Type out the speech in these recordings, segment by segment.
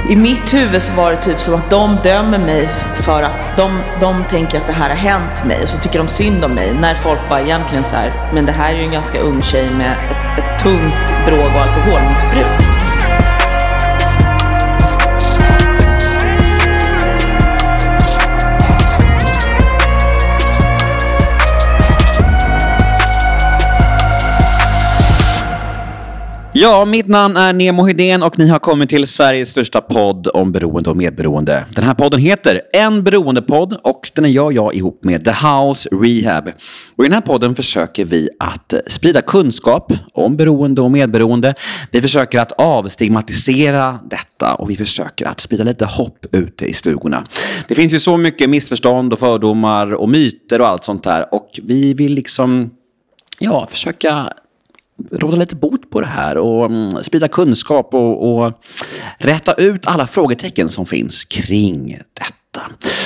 i mitt huvud så var det typ som att de dömer mig för att de tänker att det här har hänt mig, och så tycker de synd om mig, när folk bara egentligen så här, men det här är ju en ganska ung tjej med ett tungt drog- och alkoholmissbruk. Ja, mitt namn är Nemo Hedén och ni har kommit till Sveriges största podd om beroende och medberoende. Den här podden heter En beroendepodd och den gör jag ihop med The House Rehab. Och i den här podden försöker vi att sprida kunskap om beroende och medberoende. Vi försöker att avstigmatisera detta och vi försöker att sprida lite hopp ute i stugorna. Det finns ju så mycket missförstånd och fördomar och myter och allt sånt där, och vi vill liksom försöka råda lite bot på det här och sprida kunskap och rätta ut alla frågetecken som finns kring detta.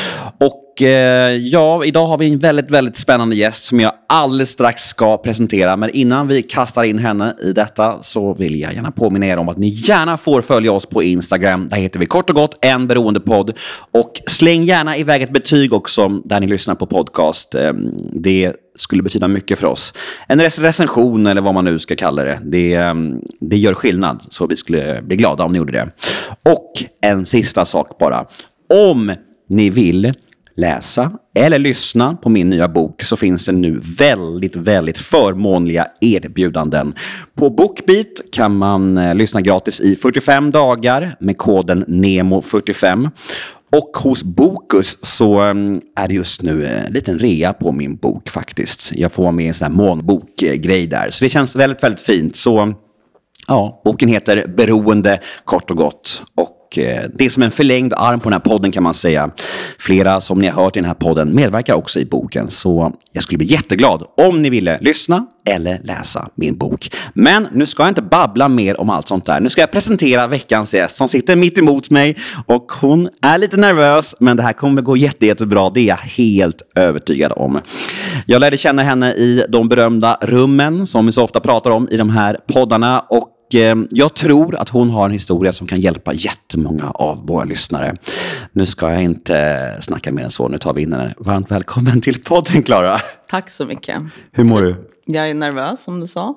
Och idag har vi en väldigt, väldigt spännande gäst som jag alldeles strax ska presentera. Men innan vi kastar in henne i detta så vill jag gärna påminna er om att ni gärna får följa oss på Instagram. Där heter vi kort och gott En beroendepodd. Och släng gärna iväg ett betyg också där ni lyssnar på podcast. Det skulle betyda mycket för oss. En recension eller vad man nu ska kalla det. Det gör skillnad, så vi skulle bli glada om ni gjorde det. Och en sista sak bara. Om ni vill läsa eller lyssna på min nya bok så finns det nu väldigt, väldigt förmånliga erbjudanden. På BookBeat kan man lyssna gratis i 45 dagar med koden NEMO45. Och hos Bokus så är det just nu en liten rea på min bok faktiskt. Jag får med en sån här månbok-grej där. Så det känns väldigt, väldigt fint. Så ja, boken heter Beroende kort och gott. Och det är som en förlängd arm på den här podden kan man säga. Flera som ni har hört i den här podden medverkar också i boken. Så jag skulle bli jätteglad om ni ville lyssna eller läsa min bok. Men nu ska jag inte babbla mer om allt sånt där. Nu ska jag presentera veckans gäst som sitter mitt emot mig. Och hon är lite nervös, men det här kommer gå jättebra. Det är jag helt övertygad om. Jag lärde känna henne i de berömda rummen som vi så ofta pratar om i de här poddarna. Och jag tror att hon har en historia som kan hjälpa jättemånga av våra lyssnare. Nu ska jag inte snacka mer än så. Nu tar vi in henne. Varmt välkommen till podden, Clara. Tack så mycket. Hur mår du? Jag är nervös, som du sa.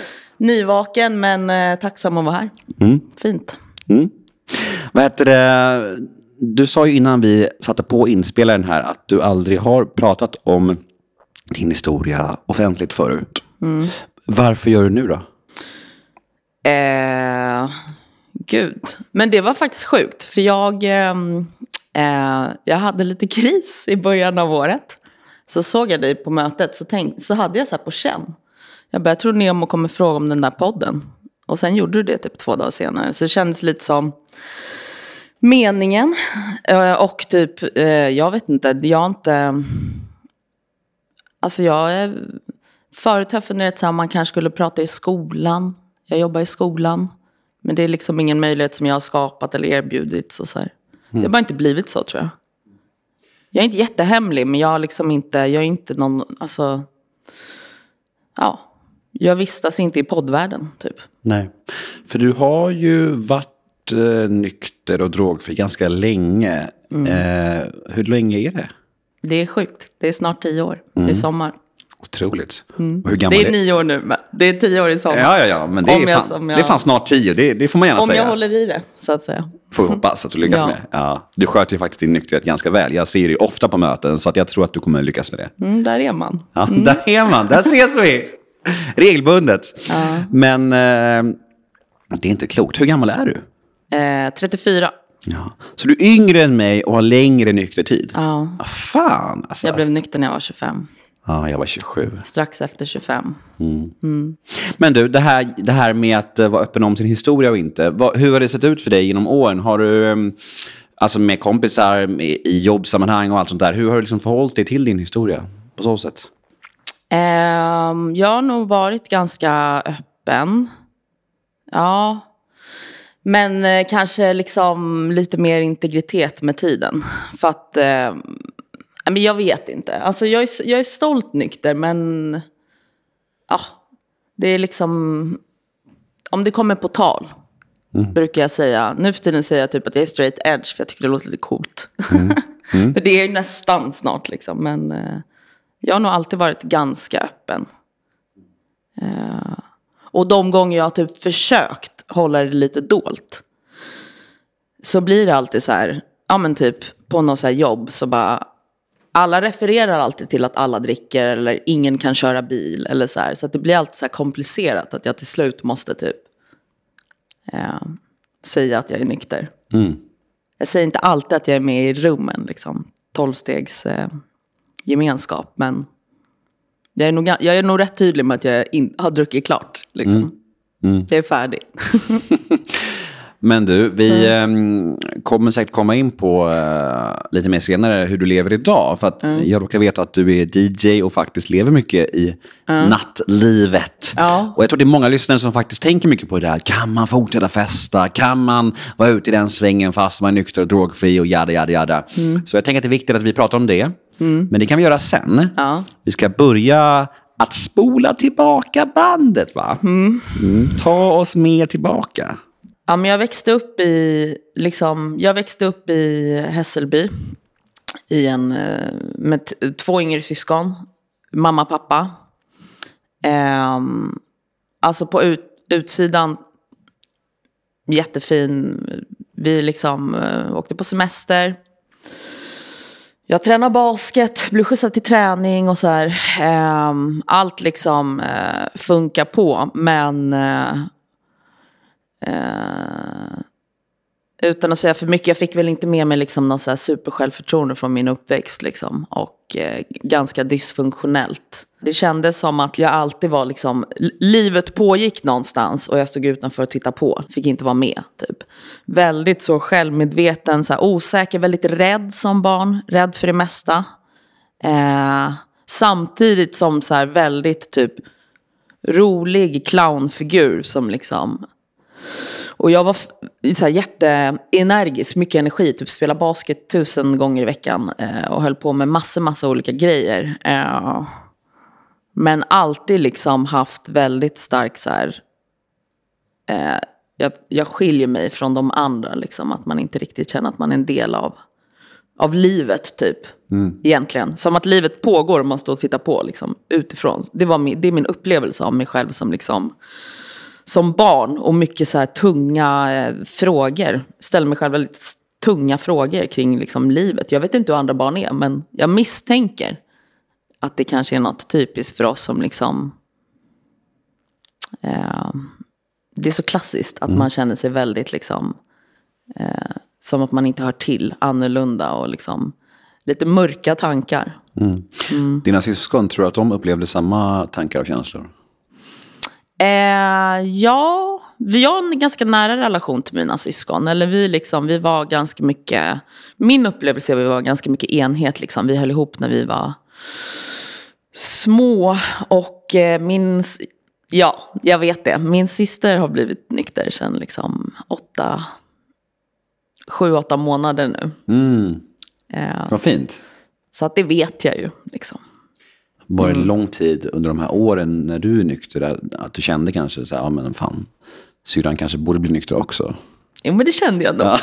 Nyvaken, men tacksam att vara här. Fint. Vad heter det? Du sa ju innan vi satte på inspelaren här att du aldrig har pratat om din historia offentligt förut. Varför gör du nu då? Gud. Men det var faktiskt sjukt. För jag hade lite kris i början av året. Så såg jag dig på mötet. Så hade jag så här på känn. Jag tror Nemo kommer fråga om den där podden. Och sen gjorde du det typ 2 dagar senare. Så det kändes lite som meningen. Och typ, jag vet inte. Förut har jag funderat så här, man kanske skulle prata i skolan. Jag jobbar i skolan. Men det är liksom ingen möjlighet som jag har skapat eller erbjudit. Så här. Det har bara inte blivit så, tror jag. Jag är inte jättehemlig, men jag är inte någon, alltså, ja, jag vistas inte i poddvärlden, typ. Nej, för du har ju varit nykter och drogfri ganska länge. Hur länge är det? Det är sjukt, det är snart 10 år, i sommar. Otroligt. Och hur gammal det är 9 år nu, men det är 10 år i sommar. Ja, men det är fan snart 10, det får man gärna säga. Om jag håller i det, så att säga. Får vi hoppas att du lyckas med. Ja, du sköter ju faktiskt din nykterhet ganska väl. Jag ser dig ofta på möten, så att jag tror att du kommer lyckas med det. Där är man. Ja, där är man. Där ses vi. Regelbundet. Ja. Men det är inte klokt. Hur gammal är du? 34. Ja. Så du är yngre än mig och har längre nyktertid? Ja. Fan, alltså. Jag blev nykter när jag var 25. Ja, jag var 27. Strax efter 25. Men du, det här med att vara öppen om sin historia och inte. Hur har det sett ut för dig genom åren? Har du, alltså med kompisar, i jobbsammanhang och allt sånt där. Hur har du liksom förhållit dig till din historia på så sätt? Jag har nog varit ganska öppen. Ja. Men kanske liksom lite mer integritet med tiden. För att... Men jag vet inte. Alltså jag är stolt nykter, men ja, det är liksom, om det kommer på tal brukar jag säga. Nu för tiden säger jag typ att jag är straight edge, för jag tycker det låter lite coolt. För det är ju nästan snart liksom. Men jag har nog alltid varit ganska öppen. Och de gånger jag har typ försökt hålla det lite dolt, så blir det alltid så här, ja men typ på något så här jobb så bara, alla refererar alltid till att alla dricker eller ingen kan köra bil eller så här. Så att det blir alltid så här komplicerat att jag till slut måste typ säga att jag är nykter. Jag säger inte alltid att jag är med i rummen liksom, 12-stegs gemenskap, men jag är nog rätt tydlig med att jag har druckit klart liksom. Det är färdigt. Men du, vi kommer säkert komma in på lite mer senare hur du lever idag. För att jag råkar veta att du är DJ och faktiskt lever mycket i nattlivet. Ja. Och jag tror det är många lyssnare som faktiskt tänker mycket på det här. Kan man fortsätta festa? Kan man vara ute i den svängen fast man är nykter och drogfri och jada. Så jag tänker att det är viktigt att vi pratar om det. Men det kan vi göra sen. Ja. Vi ska börja att spola tillbaka bandet, va? Ta oss mer tillbaka. Ja, men jag växte upp i Hässelby med 2 yngre syskon, mamma och pappa. Alltså på utsidan jättefin. Vi liksom åkte på semester. Jag tränar basket, blir skjutsad till träning och så här. Allt liksom funkar på, men utan att säga för mycket, jag fick väl inte med mig liksom någon så här supersjälvförtroende från min uppväxt liksom, och ganska dysfunktionellt. Det kändes som att jag alltid var liksom, livet pågick någonstans och jag stod utanför och tittade på, fick inte vara med typ. Väldigt så självmedveten, så här, osäker, väldigt rädd som barn, rädd för det mesta. Samtidigt som så här väldigt typ rolig clownfigur som liksom. Och jag var så här jätteenergisk, mycket energi, typ spela basket 1000 gånger i veckan och höll på med massa olika grejer. Men alltid liksom haft väldigt stark så här, jag skiljer mig från de andra liksom, att man inte riktigt känner att man är en del av livet typ. Egentligen, som att livet pågår och man står och tittar på liksom utifrån. Det är min upplevelse av mig själv som liksom som barn, och mycket så här tunga frågor. Ställer mig själv väldigt tunga frågor kring liksom livet. Jag vet inte hur andra barn är, men jag misstänker att det kanske är något typiskt för oss som liksom det är så klassiskt att man känner sig väldigt liksom som att man inte hör till, annorlunda och liksom lite mörka tankar. Dina syskon, tror du att de upplevde samma tankar och känslor? Ja, vi har en ganska nära relation till mina syskon. Eller vi var ganska mycket, min upplevelse är att vi var ganska mycket enhet liksom. Vi höll ihop när vi var små. Och jag vet det. Min syster har blivit nykter sedan liksom 7-8 månader nu. Vad fint. Så att det vet jag ju liksom. Var det lång tid under de här åren när du är nykter att du kände kanske så här, ja men fan, syrran kanske borde bli nykter också? Jo, men det kände jag nog. Ja.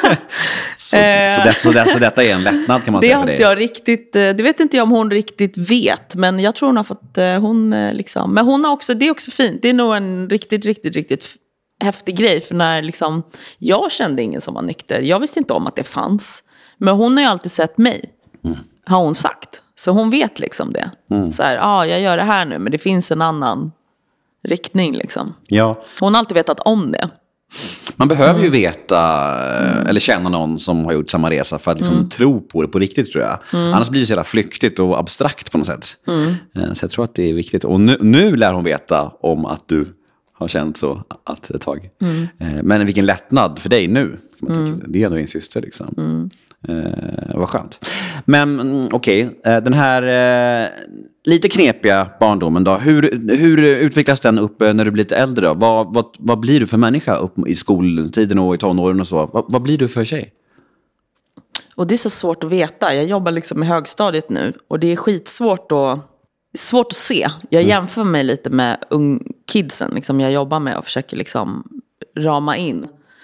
Så detta är en lättnad, kan man säga för dig? Det vet inte jag om hon riktigt vet, men jag tror hon har fått, liksom, men hon har också, det är också fint, det är nog en riktigt häftig grej, för när liksom, jag kände ingen som var nykter, jag visste inte om att det fanns, men hon har ju alltid sett mig, har hon sagt. Så hon vet liksom det. Så här, jag gör det här nu, men det finns en annan riktning liksom. Ja. Hon har alltid vetat om det. Man behöver ju veta eller känna någon som har gjort samma resa för att liksom tro på det på riktigt, tror jag. Annars blir det så jävla flyktigt och abstrakt på något sätt. Så jag tror att det är viktigt. Och nu lär hon veta om att du har känt så att ett tag. Men vilken lättnad för dig nu. Det är ändå din syster liksom. Vad skönt. Men okej, den här lite knepiga barndomen då. Hur utvecklas den upp när du blir lite äldre då? Vad blir du för människa upp i skoltiden och i tonåren och så? Vad blir du för tjej? Och det är så svårt att veta. Jag jobbar liksom i högstadiet nu. Och det är svårt att se. Jag jämför mig lite med kidsen liksom jag jobbar med och försöker liksom rama in.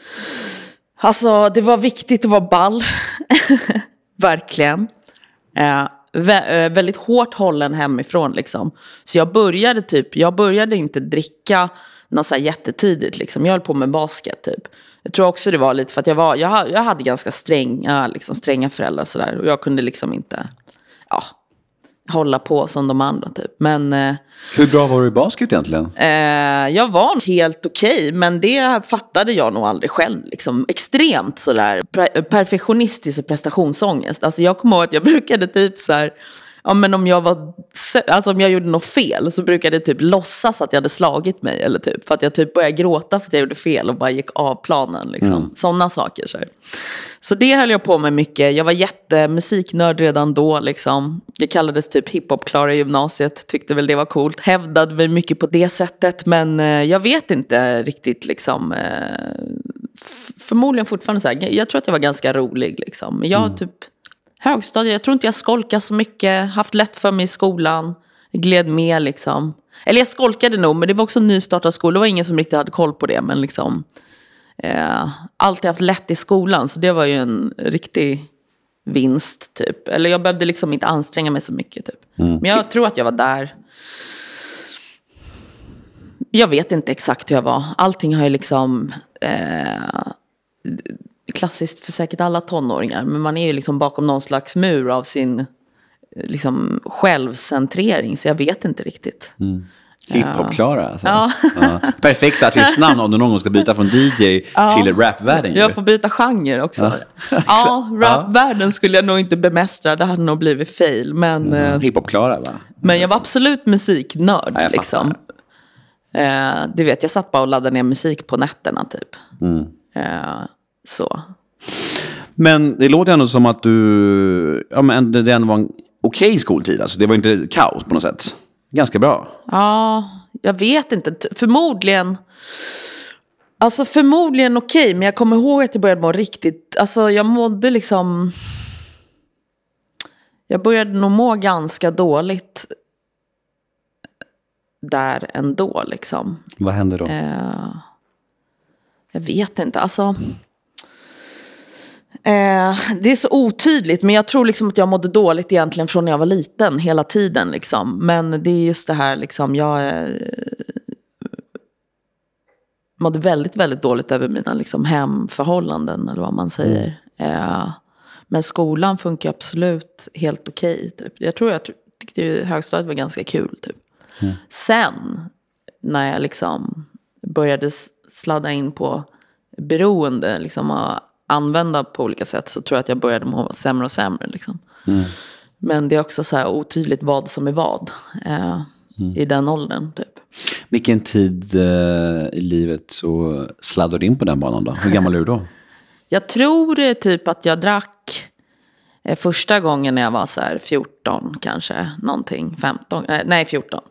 Alltså, det var viktigt att vara ball. Verkligen. Väldigt hårt hållen hemifrån liksom. Så jag började inte dricka något så här jättetidigt liksom. Jag höll på med basket typ. Jag tror också det var lite för att jag hade ganska stränga föräldrar så där, och jag kunde liksom inte hålla på som de andra typ. Men hur bra var du i basket egentligen? Jag var helt okej, men det fattade jag nog aldrig själv liksom. Extremt sådär perfektionistisk och prestationsångest. Alltså jag kommer ihåg att jag brukade typ så här, men om jag gjorde något fel så brukade jag typ låtsas att jag hade slagit mig, eller typ för att jag typ började gråta för att jag gjorde fel och bara gick av planen liksom. Sådana saker så det höll jag på med mycket. Jag var jättemusiknörd redan då liksom. Jag kallades typ hiphop-klara i gymnasiet, tyckte väl det var coolt, hävdade mig mycket på det sättet, men jag vet inte riktigt liksom, förmodligen fortfarande så här, jag tror att jag var ganska rolig liksom, men jag typ högstadiet, jag tror inte jag skolkade så mycket, haft lätt för mig i skolan, gled med liksom. Eller jag skolkade nog, men det var också en nystartad skola, det var ingen som riktigt hade koll på det, men liksom alltid haft lätt i skolan, så det var ju en riktig vinst typ. Eller jag behövde liksom inte anstränga mig så mycket typ. Men jag tror att jag var där. Jag vet inte exakt hur jag var. Allting har ju liksom klassiskt för säkert alla tonåringar, men man är ju liksom bakom någon slags mur av sin liksom självcentrering, så jag vet inte riktigt. Hiphop-Klara alltså. Ja. Perfekt artistnamn om du någon gång ska byta från DJ till rapvärlden. Jag får byta genre också. Rapvärlden skulle jag nog inte bemästra, det hade nog blivit fail, men Hiphop-Klara va? Men jag var absolut musiknörd liksom. Det vet jag, satt bara och laddade ner musik på nätterna typ. Så. Men det låter ändå som att du det ändå var en okej skoltid, alltså det var inte kaos på något sätt. Ganska bra. Ja, jag vet inte. Förmodligen okej, men jag kommer ihåg att jag började må riktigt, alltså jag mådde liksom, jag började nog må ganska dåligt där ändå liksom. Vad hände då? Jag vet inte, alltså det är så otydligt, men jag tror liksom att jag mådde dåligt egentligen från när jag var liten hela tiden liksom. Men det är just det här liksom, jag mådde väldigt, väldigt dåligt över mina liksom hemförhållanden, eller vad man säger. Men skolan funkar absolut helt okej typ. Jag tyckte ju högstadiet var ganska kul typ. Sen när jag liksom började sladda in på beroende liksom, och använda på olika sätt, så tror jag att jag började må sämre och sämre liksom. Men det är också så här otydligt vad som är vad i den åldern typ. Vilken tid i livet så sladdade in på den banan då? Hur gammal är du då? Jag tror typ att jag drack första gången när jag var så här 14 kanske, någonting, 14.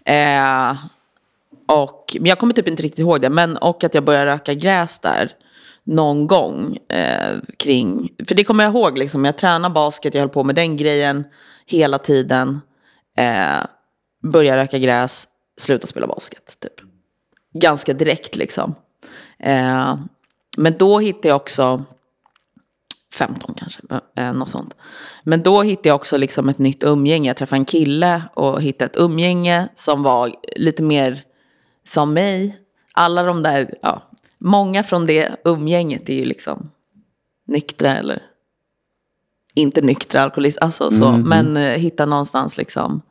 Men jag kommer typ inte riktigt ihåg det, och att jag började röka gräs där någon gång kring, för det kommer jag ihåg liksom, jag tränade basket, jag höll på med den grejen hela tiden, började röka gräs, sluta spela basket typ. Ganska direkt liksom. Men då hittade jag också 15 kanske, något sånt. Men då hittade jag också liksom ett nytt umgänge. Jag träffade en kille och hittade ett umgänge som var lite mer som mig. Alla de där, många från det umgänget är ju liksom nyktra eller inte nyktra alkoholist, alltså så, men hitta någonstans liksom.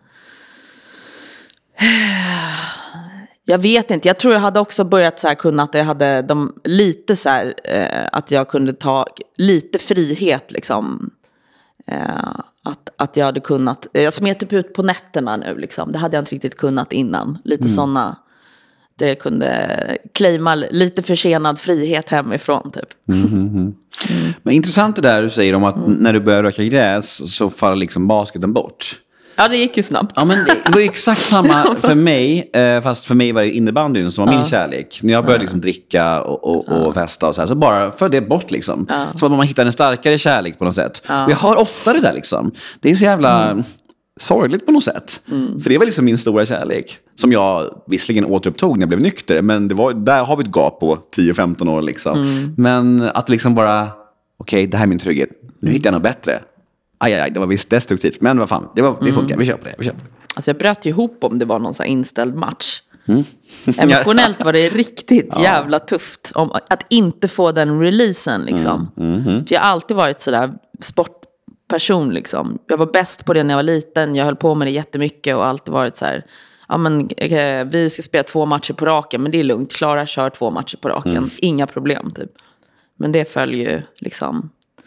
Jag vet inte, jag tror jag hade också börjat så här kunna, att jag hade lite så här att jag kunde ta lite frihet liksom, att jag hade kunnat, jag smet typ ut på nätterna nu liksom, det hade jag inte riktigt kunnat innan, lite sådana, där jag kunde claima lite försenad frihet hemifrån typ. Men intressant det där du säger om att när du börjar röka gräs så faller liksom basketen bort. Ja, det gick ju snabbt. Ja, men det var ju exakt samma för mig, fast för mig var det innebandyn som var min kärlek. När jag började liksom dricka och festa och så här, så bara för det bort liksom. Som att man hittar en starkare kärlek på något sätt. Och jag har ofta det där liksom. Det är så jävla sorgligt på något sätt. För det var liksom min stora kärlek. Som jag visserligen återupptog när jag blev nykter. Men där har vi ett gap på 10-15 år liksom. Men att liksom bara, okej, det här är min trygghet. Nu hittar jag något bättre. Aj, det var visst destruktivt. Men vad fan, det funkar, vi köper det. Alltså jag bröt ju ihop om det var någon sån här inställd match. Emotionellt var det riktigt jävla tufft om att inte få den releasen liksom. För jag har alltid varit sådär sportperson liksom. Jag var bäst på det när jag var liten. Jag höll på med det jättemycket och alltid varit så här. Ja men vi ska spela 2 matcher på raken, men det är lugnt. Klara kör 2 matcher på raken. Inga problem typ. Men det följer ju liksom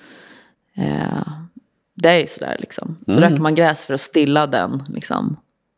det är ju sådär liksom. Så röker man gräs för att stilla den liksom.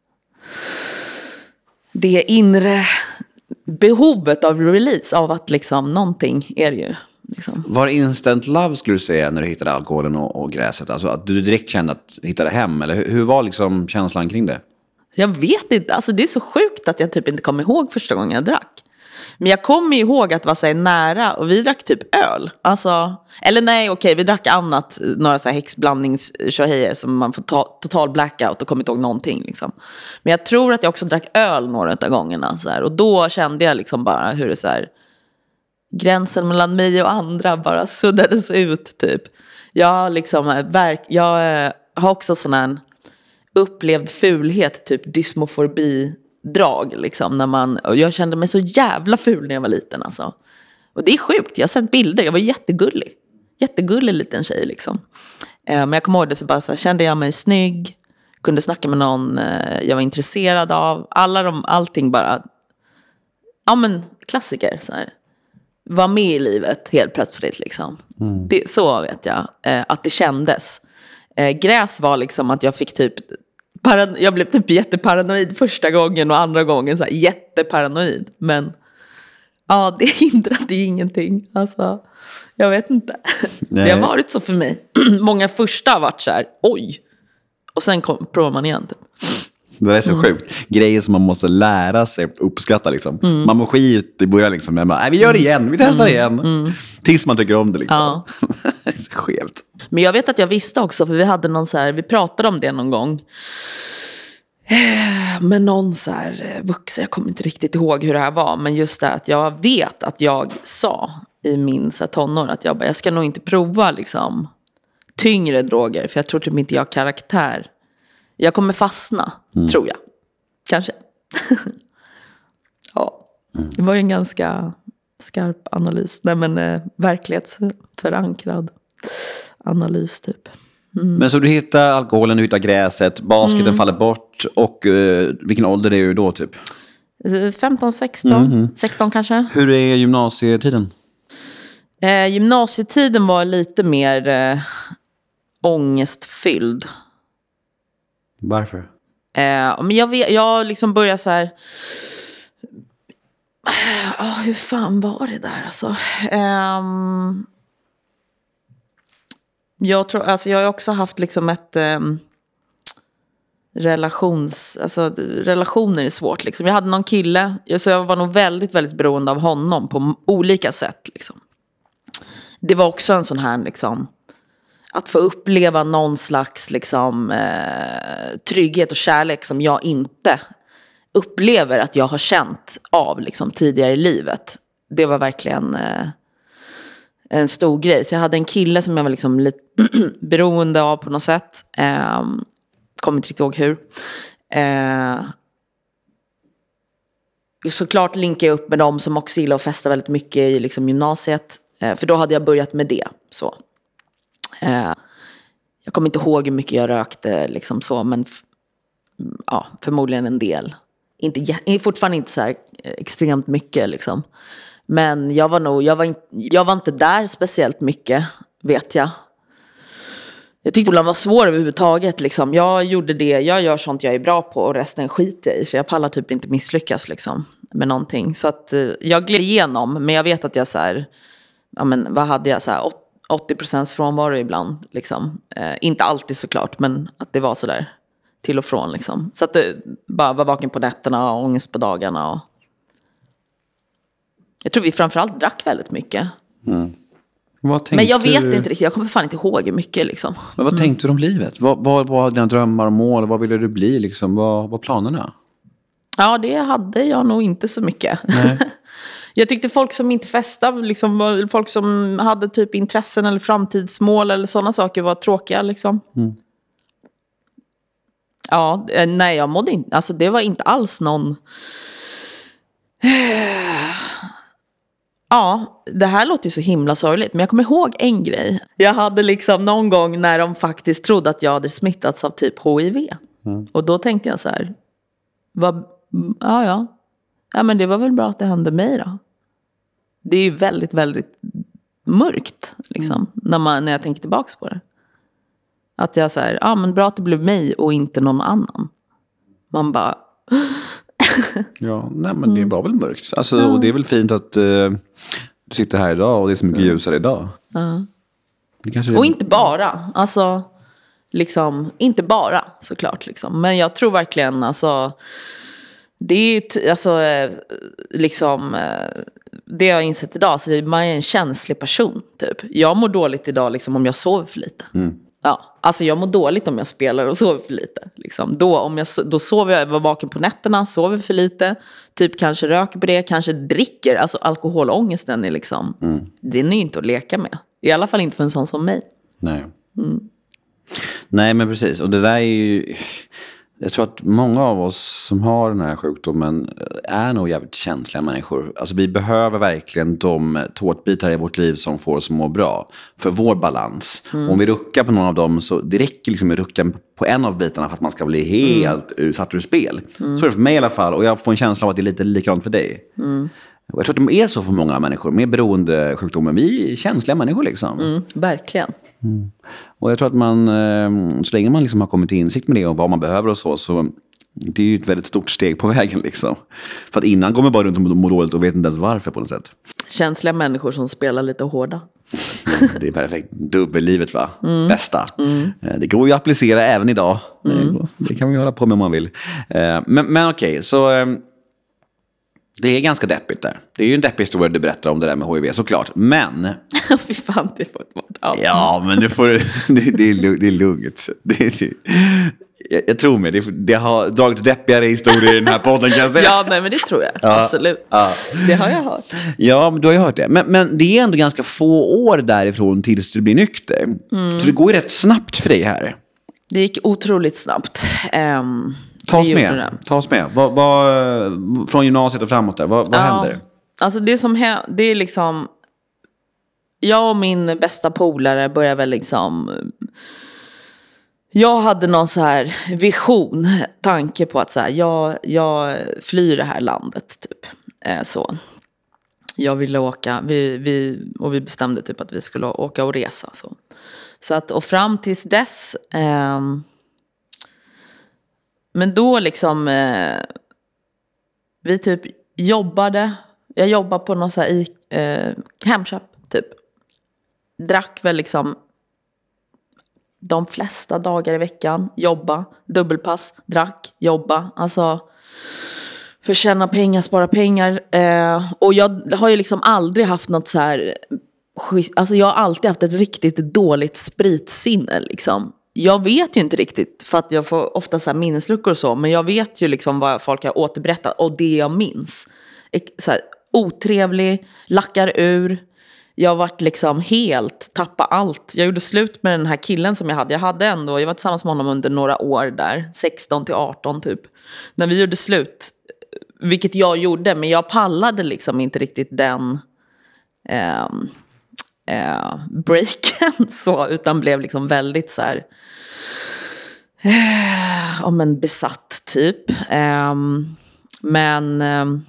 Det inre behovet av release, av att liksom någonting är det ju liksom. Var det instant love skulle du säga när du hittade alkoholen och gräset? Alltså att du direkt kände att du hittade hem? Eller hur var liksom känslan kring det? Jag vet inte, alltså det är så sjukt att jag typ inte kommer ihåg första gången jag drack. Men jag kommer ihåg att vara så här nära, och vi drack typ öl. Alltså, eller nej, okej, vi drack annat, några så här häxblandningstjohejer som man får total blackout och kommer inte ihåg någonting liksom. Men jag tror att jag också drack öl några av gångerna så här, och då kände jag liksom bara hur det så här, gränsen mellan mig och andra bara suddades ut typ. Jag liksom jag har också sån här upplevd fulhet, typ dysmofobi-drag liksom, och jag kände mig så jävla ful när jag var liten alltså. Och det är sjukt, jag har sett bilder, jag var jättegullig liten tjej liksom. Men jag kommer ihåg det, så bara så här, kände jag mig snygg, kunde snacka med någon jag var intresserad av, allting bara, ja men klassiker så här. Var med i livet helt plötsligt liksom. Så vet jag att det kändes. Gräs var liksom att jag fick typ jag blev typ jätteparanoid första gången, och andra gången så här jätteparanoid. Men ja, det hindrade ju ingenting. Alltså, jag vet inte. Det har varit så för mig. Många första har varit så här, oj. Och sen provar man igen typ. Det är så sjukt. Grejer som man måste lära sig uppskatta liksom. Man mår skit i början liksom. Men vi gör det igen, vi testar det igen. Tills man tycker om det liksom. Ja. Det är så skevt. Men jag vet att jag visste också, för vi hade någon så här, vi pratade om det någon gång. Men någon så här vuxen, jag kommer inte riktigt ihåg hur det här var. Men just det att jag vet att jag sa i min så här tonår att jag ska nog inte prova liksom tyngre droger. För jag tror typ inte jag har karaktär. Jag kommer fastna, tror jag. Kanske. Ja, det var ju en ganska skarp analys. Nej men verklighetsförankrad analys typ. Men så du hittar alkoholen, du hittar gräset, basketen faller bort, och vilken ålder är du då typ? 15, 16, 16 kanske. Hur är gymnasietiden? Gymnasietiden var lite mer ångestfylld. Varför? Men jag liksom började så här. Hur fan var det där alltså? Jag tror, alltså jag har också haft liksom ett relationer är svårt liksom. Jag hade någon kille, så jag var nog väldigt, väldigt beroende av honom på olika sätt liksom. Det var också en sån här liksom, att få uppleva någon slags liksom trygghet och kärlek som jag inte upplever att jag har känt av liksom tidigare i livet. Det var verkligen en stor grej. Så jag hade en kille som jag var liksom lite beroende av på något sätt. Kommer inte riktigt ihåg hur. Såklart linkar jag upp med dem som också gillar att festa väldigt mycket i liksom gymnasiet. För då hade jag börjat med det. Så. Jag kommer inte ihåg hur mycket jag rökte liksom så, men ja, förmodligen en del. Fortfarande inte så här extremt mycket liksom. Men jag var inte där speciellt mycket, vet jag. Jag tyckte skolan var svår överhuvudtaget liksom. Jag gör sånt jag är bra på, och resten skiter jag i, för jag pallar typ inte misslyckas liksom med någonting. Så att jag gled igenom, men jag vet att jag så här, ja men vad hade jag så här 80% frånvaro ibland liksom. Inte alltid såklart, men att det var så där till och från liksom. Så att det bara var vaken på nätterna och ångest på dagarna. Och jag tror vi framförallt drack väldigt mycket. Men jag vet inte riktigt, jag kommer fan inte ihåg mycket liksom. Men vad tänkte du om livet? Vad var dina drömmar och mål? Vad ville du bli liksom? Vad var planerna? Ja, det hade jag nog inte så mycket. Nej. Jag tyckte folk som inte festade, liksom, folk som hade typ intressen eller framtidsmål eller sådana saker var tråkiga liksom. Ja, nej, jag mådde inte, alltså det var inte alls någon... Ja, det här låter ju så himla sorgligt, men jag kommer ihåg en grej. Jag hade liksom någon gång när de faktiskt trodde att jag hade smittats av typ HIV. Och då tänkte jag så här, ja, men det var väl bra att det hände mig då. Det är ju väldigt, väldigt mörkt liksom, när jag tänker tillbaka på det. Att jag så här, ja men bra att det blev mig och inte någon annan. Man bara... Ja, nej men det var väl mörkt. Alltså, och det är väl fint att du sitter här idag och det är så mycket ljusare idag. Och inte bara, alltså liksom, inte bara såklart liksom. Men jag tror verkligen, alltså det är alltså liksom det jag har insett idag, så man är en känslig person typ. Jag mår dåligt idag liksom om jag sover för lite. Ja, alltså jag mår dåligt om jag spelar och sover för lite liksom. Då sover jag var vaken på nätterna, sover för lite, typ kanske röker på det, kanske dricker, alltså alkoholångesten är liksom den är ju inte att leka med. I alla fall inte för en sån som mig. Nej, men precis. Och det där är ju... Jag tror att många av oss som har den här sjukdomen är nog jävligt känsliga människor. Alltså vi behöver verkligen de tårtbitar i vårt liv som får oss att må bra. För vår balans. Om vi ruckar på någon av dem, så det räcker liksom att rucka på en av bitarna för att man ska bli helt satt ur spel. Så är det för mig i alla fall. Och jag får en känsla av att det är lite likadant för dig. Och jag tror att det är så för många människor med beroendesjukdomen. Vi är känsliga människor liksom. Verkligen. Och jag tror att man, så länge man liksom har kommit till insikt med det och vad man behöver och så det är ju ett väldigt stort steg på vägen liksom. För att innan går man bara runt och mår dåligt och vet inte ens varför på något sätt. Känsliga människor som spelar lite hårda. Det är perfekt. Dubbellivet va? Bästa. Det går ju att applicera även idag. Det kan man ju hålla på med om man vill. Men okej, så... Det är ganska deppigt där. Det är ju en deppig historia du berättar om det där med HIV, såklart. Men... Fy fan, det får ett vart. Ja, men det är lugnt. Jag tror mig, det har dragit deppigare historier i den här podden kan jag säga. Ja, nej, men det tror jag. Absolut. Det har jag hört. Ja, men du har ju hört det. Men det är ändå ganska få år därifrån tills du blir nykter. Så det går ju rätt snabbt för dig här. Det gick otroligt snabbt. Ta oss med. Vad, från gymnasiet och framåt där. Vad händer? Alltså det är liksom... Jag och min bästa polare börjar väl liksom... Jag hade någon så här vision, tanke på att så här, jag flyr det här landet typ. Så. Jag ville åka, vi bestämde typ att vi skulle åka och resa. Så att, och fram tills dess... Men då liksom, vi typ jag jobbade på någon så här Hemköp typ. Drack väl liksom de flesta dagar i veckan, jobba, dubbelpass, drack, jobba. Alltså förtjäna pengar, spara pengar. Och jag har ju liksom aldrig haft något så här, alltså jag har alltid haft ett riktigt dåligt spritsinne liksom. Jag vet ju inte riktigt, för att jag får ofta så här minnesluckor och så, men jag vet ju liksom vad folk har återberättat och det jag minns. Så här, otrevlig, lackar ur. Jag har varit liksom helt, tappa allt. Jag gjorde slut med den här killen som jag hade. Jag var tillsammans med honom under några år där, 16 till 18 typ. När vi gjorde slut, vilket jag gjorde, men jag pallade liksom inte riktigt den... breaken så, utan blev liksom väldigt så här om en besatt typ. Men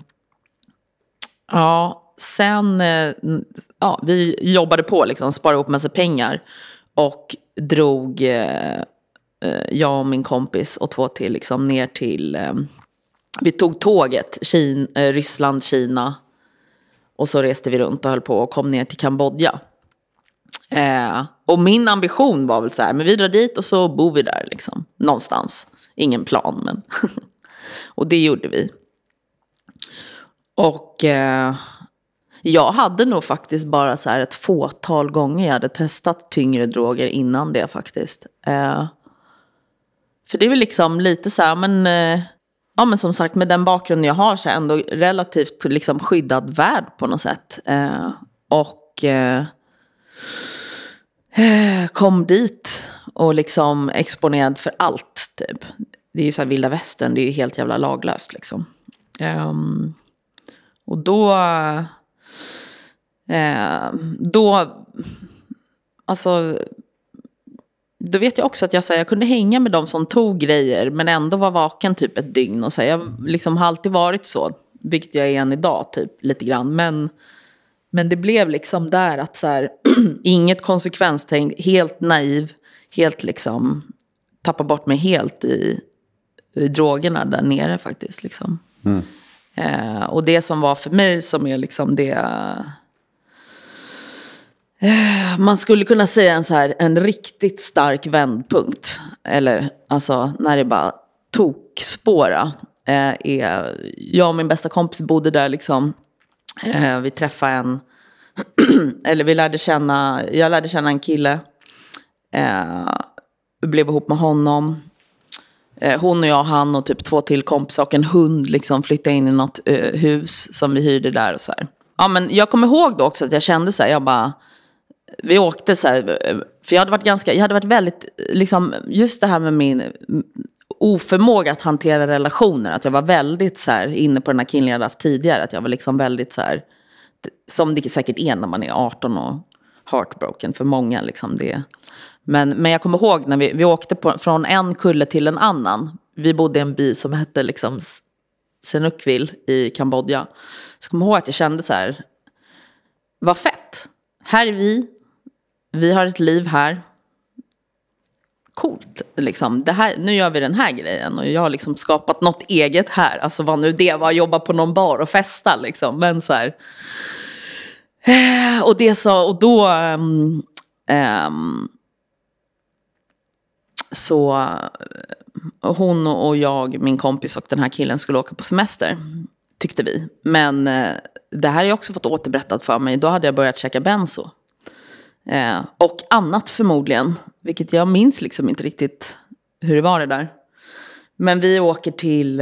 ja, sen vi jobbade på liksom, sparade ihop massa pengar och drog jag och min kompis och 2 till liksom ner till vi tog tåget Ryssland, Kina. Och så reste vi runt och höll på och kom ner till Kambodja. Och min ambition var väl så här, men vi drar dit och så bor vi där liksom. Någonstans. Ingen plan, men... Och det gjorde vi. Och Jag hade nog faktiskt bara så här ett fåtal gånger jag hade testat tyngre droger innan det faktiskt. För det är väl liksom lite så här, men som sagt med den bakgrunden jag har så är ändå relativt liksom skyddad värld på något sätt. Kom dit och liksom exponerad för allt typ. Det är ju så här vilda västern, det är ju helt jävla laglöst liksom. Och då alltså då vet jag också att jag kunde hänga med dem som tog grejer men ändå var vaken typ ett dygn och så här, jag liksom har alltid varit så, vilket jag är än idag typ lite grann, men det blev liksom där att så här inget konsekvenstänk, helt naiv, helt liksom tappa bort mig helt i drogerna där nere faktiskt liksom. Och det som var för mig som är liksom det man skulle kunna säga en riktigt stark vändpunkt, eller alltså när det bara tokspåra, är jag och min bästa kompis bodde där liksom, vi träffade eller jag lärde känna en kille, blev ihop med honom, hon och jag, han och typ 2 till kompisar och en hund liksom flyttade in i något hus som vi hyrde där och så här. Ja, men jag kommer ihåg då också att jag kände så här, vi åkte så här, för jag hade varit väldigt liksom, just det här med min oförmåga att hantera relationer, att jag var väldigt så här inne på den här killen jag hade haft tidigare, att jag var liksom väldigt så här, som det säkert är när man är 18 och heartbroken för många liksom det. Men jag kommer ihåg när vi åkte från en kulle till en annan. Vi bodde i en by som hette liksom Senukville i Kambodja. Så jag kommer ihåg att jag kände så här, vad fett. Här är vi har ett liv här. Coolt liksom. Nu gör vi den här grejen och jag har liksom skapat något eget här. Alltså vad nu det var, jobba på någon bar och festa liksom. Men så här. Och då så hon och jag, min kompis och den här killen skulle åka på semester, tyckte vi. Men det här har jag också fått återberättat för mig. Då hade jag börjat käka benzo. Och annat förmodligen, vilket jag minns liksom inte riktigt hur det var det där. Men vi åker till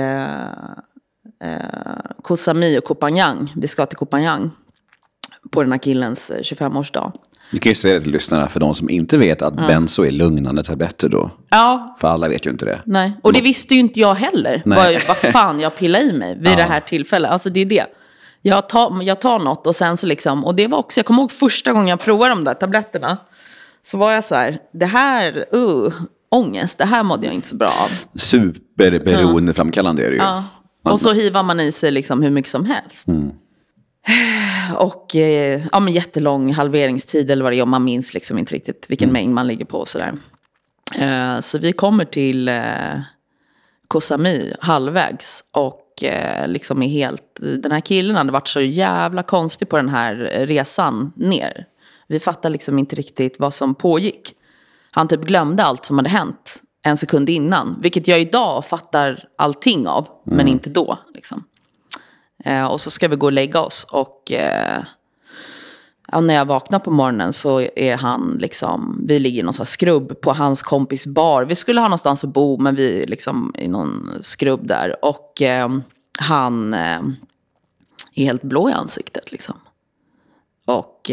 Koh Samui och Koh Phangan. Vi ska till Koh Phangan på den här killens 25-årsdag. Du kan ju säga det till lyssnarna för de som inte vet att benzo är lugnande tabletter då. Ja. För alla vet ju inte det. Nej. Och det visste ju inte jag heller. Vad fan jag pillade i mig vid det här tillfället. Alltså det är det. Jag tar något och sen så liksom, och det var också, jag kommer ihåg första gången jag provade de där tabletterna. Så var jag så här, det här, ångest, det här mådde jag inte så bra av. Superberoendeframkallande är det ju. Ja. Och så hivar man i sig liksom hur mycket som helst. Och men jättelång halveringstid eller vad det är, om man minns liksom inte riktigt vilken mängd man ligger på och sådär. Så vi kommer till Koh Samui halvvägs och liksom är helt, den här killen hade varit så jävla konstig på den här resan ner. Vi fattade liksom inte riktigt vad som pågick. Han typ glömde allt som hade hänt en sekund innan, vilket jag idag fattar allting av, men inte då liksom. Och så ska vi gå och lägga oss och när jag vaknar på morgonen så är han liksom, vi ligger i någon sån här skrubb på hans kompis bar. Vi skulle ha någonstans att bo, men vi är liksom i någon skrubb där. Och han är helt blå i ansiktet liksom. Och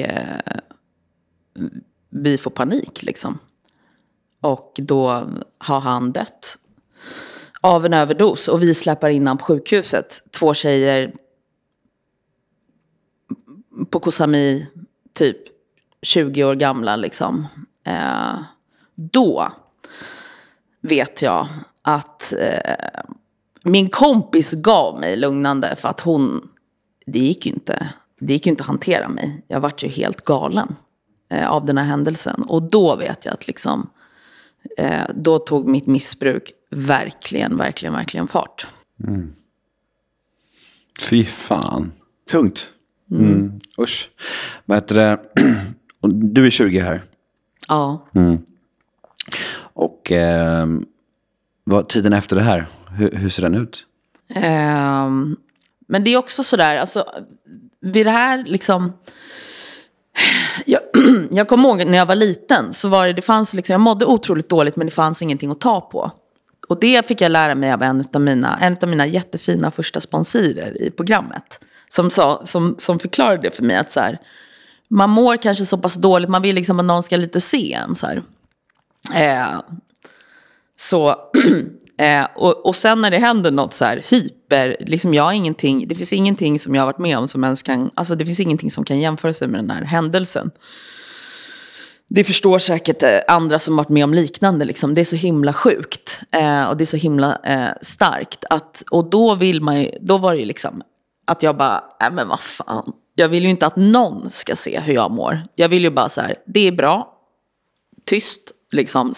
vi får panik liksom. Och då har han dött av en överdos. Och vi släpper in han på sjukhuset. 2 tjejer på Koh Samui, typ 20 år gamla liksom. Då vet jag att min kompis gav mig lugnande, för att det gick ju inte att hantera mig. Jag vart ju helt galen av den här händelsen. Och då vet jag att liksom, då tog mitt missbruk verkligen fart. Fy fan. Tungt. Usch. Vad heter det? Du är 20 här. Ja. Och vad tiden efter det här? Hur ser den ut? Men det är också sådär, alltså, vid det här liksom... Jag kommer ihåg när jag var liten så var det fanns liksom, jag mådde otroligt dåligt men det fanns ingenting att ta på. Och det fick jag lära mig av en av mina jättefina första sponsorer i programmet. Som förklarade det för mig att så här, man mår kanske så pass dåligt, man vill liksom att någon ska lite se en så här. Och sen när det händer något så här hyper, liksom jag har ingenting, det finns ingenting som jag har varit med om som ens kan, alltså det finns ingenting som kan jämföra sig med den här händelsen. Det förstår säkert andra som varit med om liknande liksom. Det är så himla sjukt och det är så himla starkt och då var det ju liksom att jag bara, men vad fan, jag vill ju inte att någon ska se hur jag mår. Jag vill ju bara så här, det är bra, tyst liksom,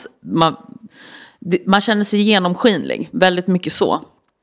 man känner sig genomskinlig, väldigt mycket så.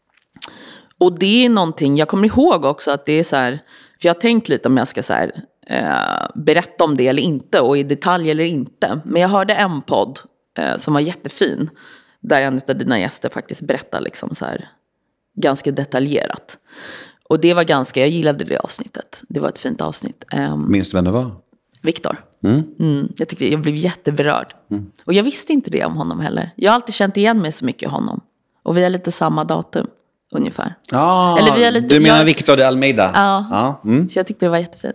Och det är någonting, jag kommer ihåg också att det är så här, för jag har tänkt lite om jag ska så här, berätta om det eller inte och i detalj eller inte. Men jag hörde en podd som var jättefin, där en av dina gäster faktiskt berättar liksom så här, ganska detaljerat. Och det var jag gillade det avsnittet. Det var ett fint avsnitt. Minns du vem det var? Viktor. Jag blev jätteberörd. Och jag visste inte det om honom heller. Jag har alltid känt igen mig så mycket i honom. Och vi har lite samma datum, ungefär. Eller vi har lite, du menar Victor de Almeida? Ja. Så jag tyckte det var jättefint.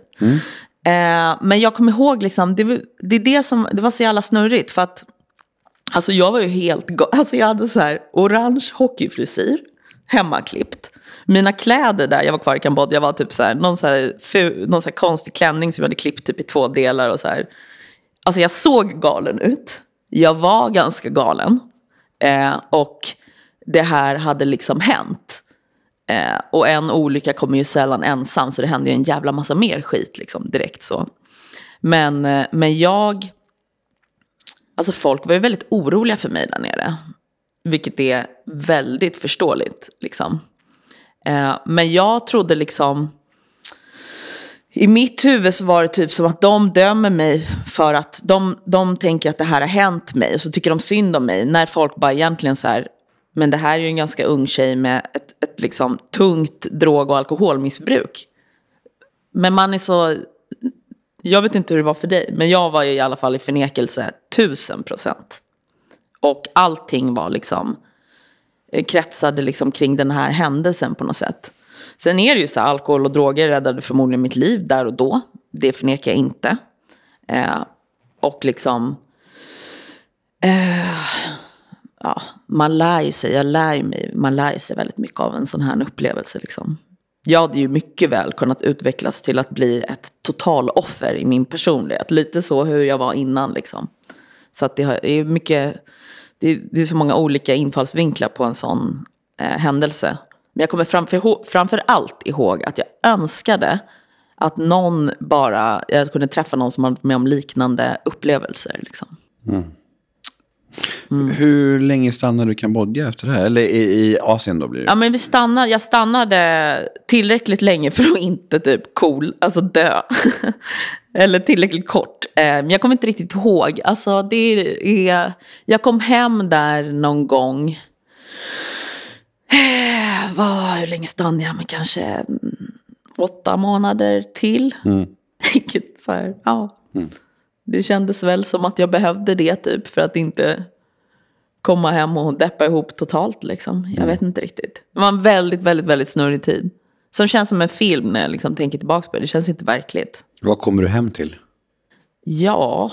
Men jag kommer ihåg liksom, det var så jävla snurrigt. För att, alltså jag var ju helt jag hade så här orange hockeyfrisyr, hemmaklippt. Mina kläder där jag var kvar i Kambodja var typ så här, någon så här konstig klänning som jag hade klippt typ i 2 delar och så här. Alltså jag såg galen ut. Jag var ganska galen. Och det här hade liksom hänt. Och en olycka kommer ju sällan ensam, så det hände ju en jävla massa mer skit liksom direkt så. Men jag, alltså folk var ju väldigt oroliga för mig där nere. Vilket är väldigt förståeligt liksom. Men jag trodde liksom, i mitt huvud så var det typ som att de dömer mig för att de tänker att det här har hänt mig, och så tycker de synd om mig, när folk bara egentligen så här, men det här är ju en ganska ung tjej med ett liksom tungt drog- och alkoholmissbruk. Men man är så, jag vet inte hur det var för dig, men jag var ju i alla fall i förnekelse 1000%. Och allting var liksom, kretsade liksom kring den här händelsen på något sätt. Sen är det ju så här, alkohol och droger räddade förmodligen mitt liv där och då. Det förnekar jag inte. Och liksom, ja, man lär sig väldigt mycket av en sån här upplevelse liksom. Jag hade ju mycket väl kunnat utvecklas till att bli ett totaloffer i min personlighet. Lite så hur jag var innan liksom. Så att det är mycket, det är så många olika infallsvinklar på en sån händelse. Men jag kommer framför allt ihåg att jag önskade att jag kunde träffa någon som hade med om liknande upplevelser liksom. Hur länge stannade du i Kambodja efter det här? Eller i Asien då blir det? Ja, men jag stannade tillräckligt länge för att inte typ dö. Eller tillräckligt kort. Jag kommer inte riktigt ihåg. Alltså jag kom hem där någon gång. Hur länge stannade jag? Men kanske 8 månader till. Vilket så här, ja. Det kändes väl som att jag behövde det typ för att inte komma hem och deppa ihop totalt liksom. Jag vet inte riktigt. Det var en väldigt, väldigt, väldigt snurrig tid. Som känns som en film när jag liksom tänker tillbaka på det. Det känns inte verkligt. Vad kommer du hem till? Ja.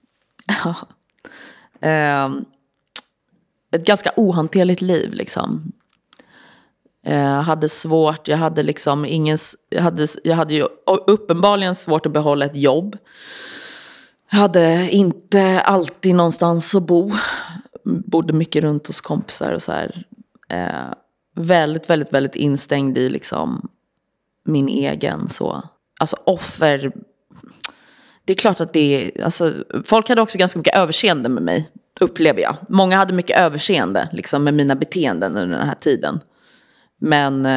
Ett ganska ohanterligt liv liksom. Jag hade svårt, jag hade ju uppenbarligen svårt att behålla ett jobb. Jag hade inte alltid någonstans att bo. Bodde mycket runt hos kompisar och så här. Väldigt, väldigt, väldigt instängd i liksom min egen så. Alltså offer. Det är klart att folk hade också ganska mycket överseende med mig, upplever jag. Många hade mycket överseende liksom med mina beteenden under den här tiden. Men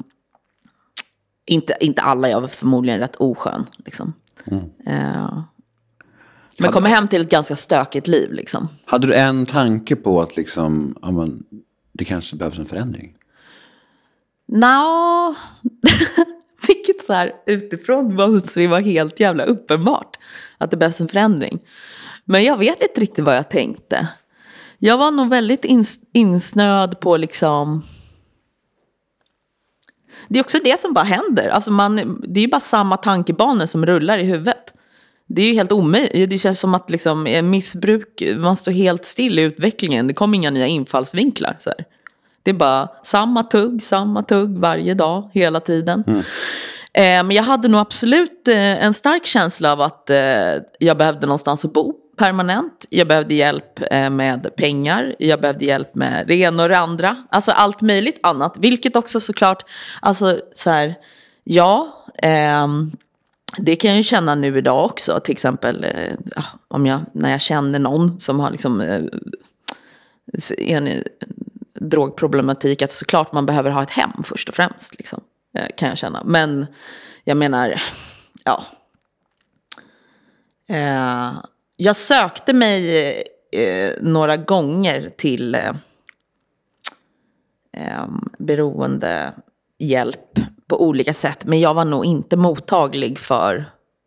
inte alla, jag var förmodligen rätt oskön liksom. Men kommer hem till ett ganska stökigt liv liksom. Hade du en tanke på att liksom, det kanske behövs en förändring? Vilket så här utifrån måste det vara helt jävla uppenbart att det behövs en förändring. Men jag vet inte riktigt vad jag tänkte. Jag var nog väldigt insnöad på liksom... Det är också det som bara händer. Alltså det är ju bara samma tankebanor som rullar i huvudet. Det är ju helt omöjligt. Det känns som att liksom, missbruk, man står helt still i utvecklingen. Det kommer inga nya infallsvinklar. Så här. Det är bara samma tugg varje dag, hela tiden. Men jag hade nog absolut en stark känsla av att jag behövde någonstans att bo permanent. Jag behövde hjälp med pengar. Jag behövde hjälp med det ena och det andra. Alltså allt möjligt annat. Vilket också såklart, alltså så här, det kan jag ju känna nu idag också. Till exempel när jag känner någon som har liksom en drogproblematik, att såklart man behöver ha ett hem först och främst liksom, kan jag känna. Men jag menar, jag sökte mig några gånger till beroende hjälp på olika sätt, men jag var nog inte mottaglig för,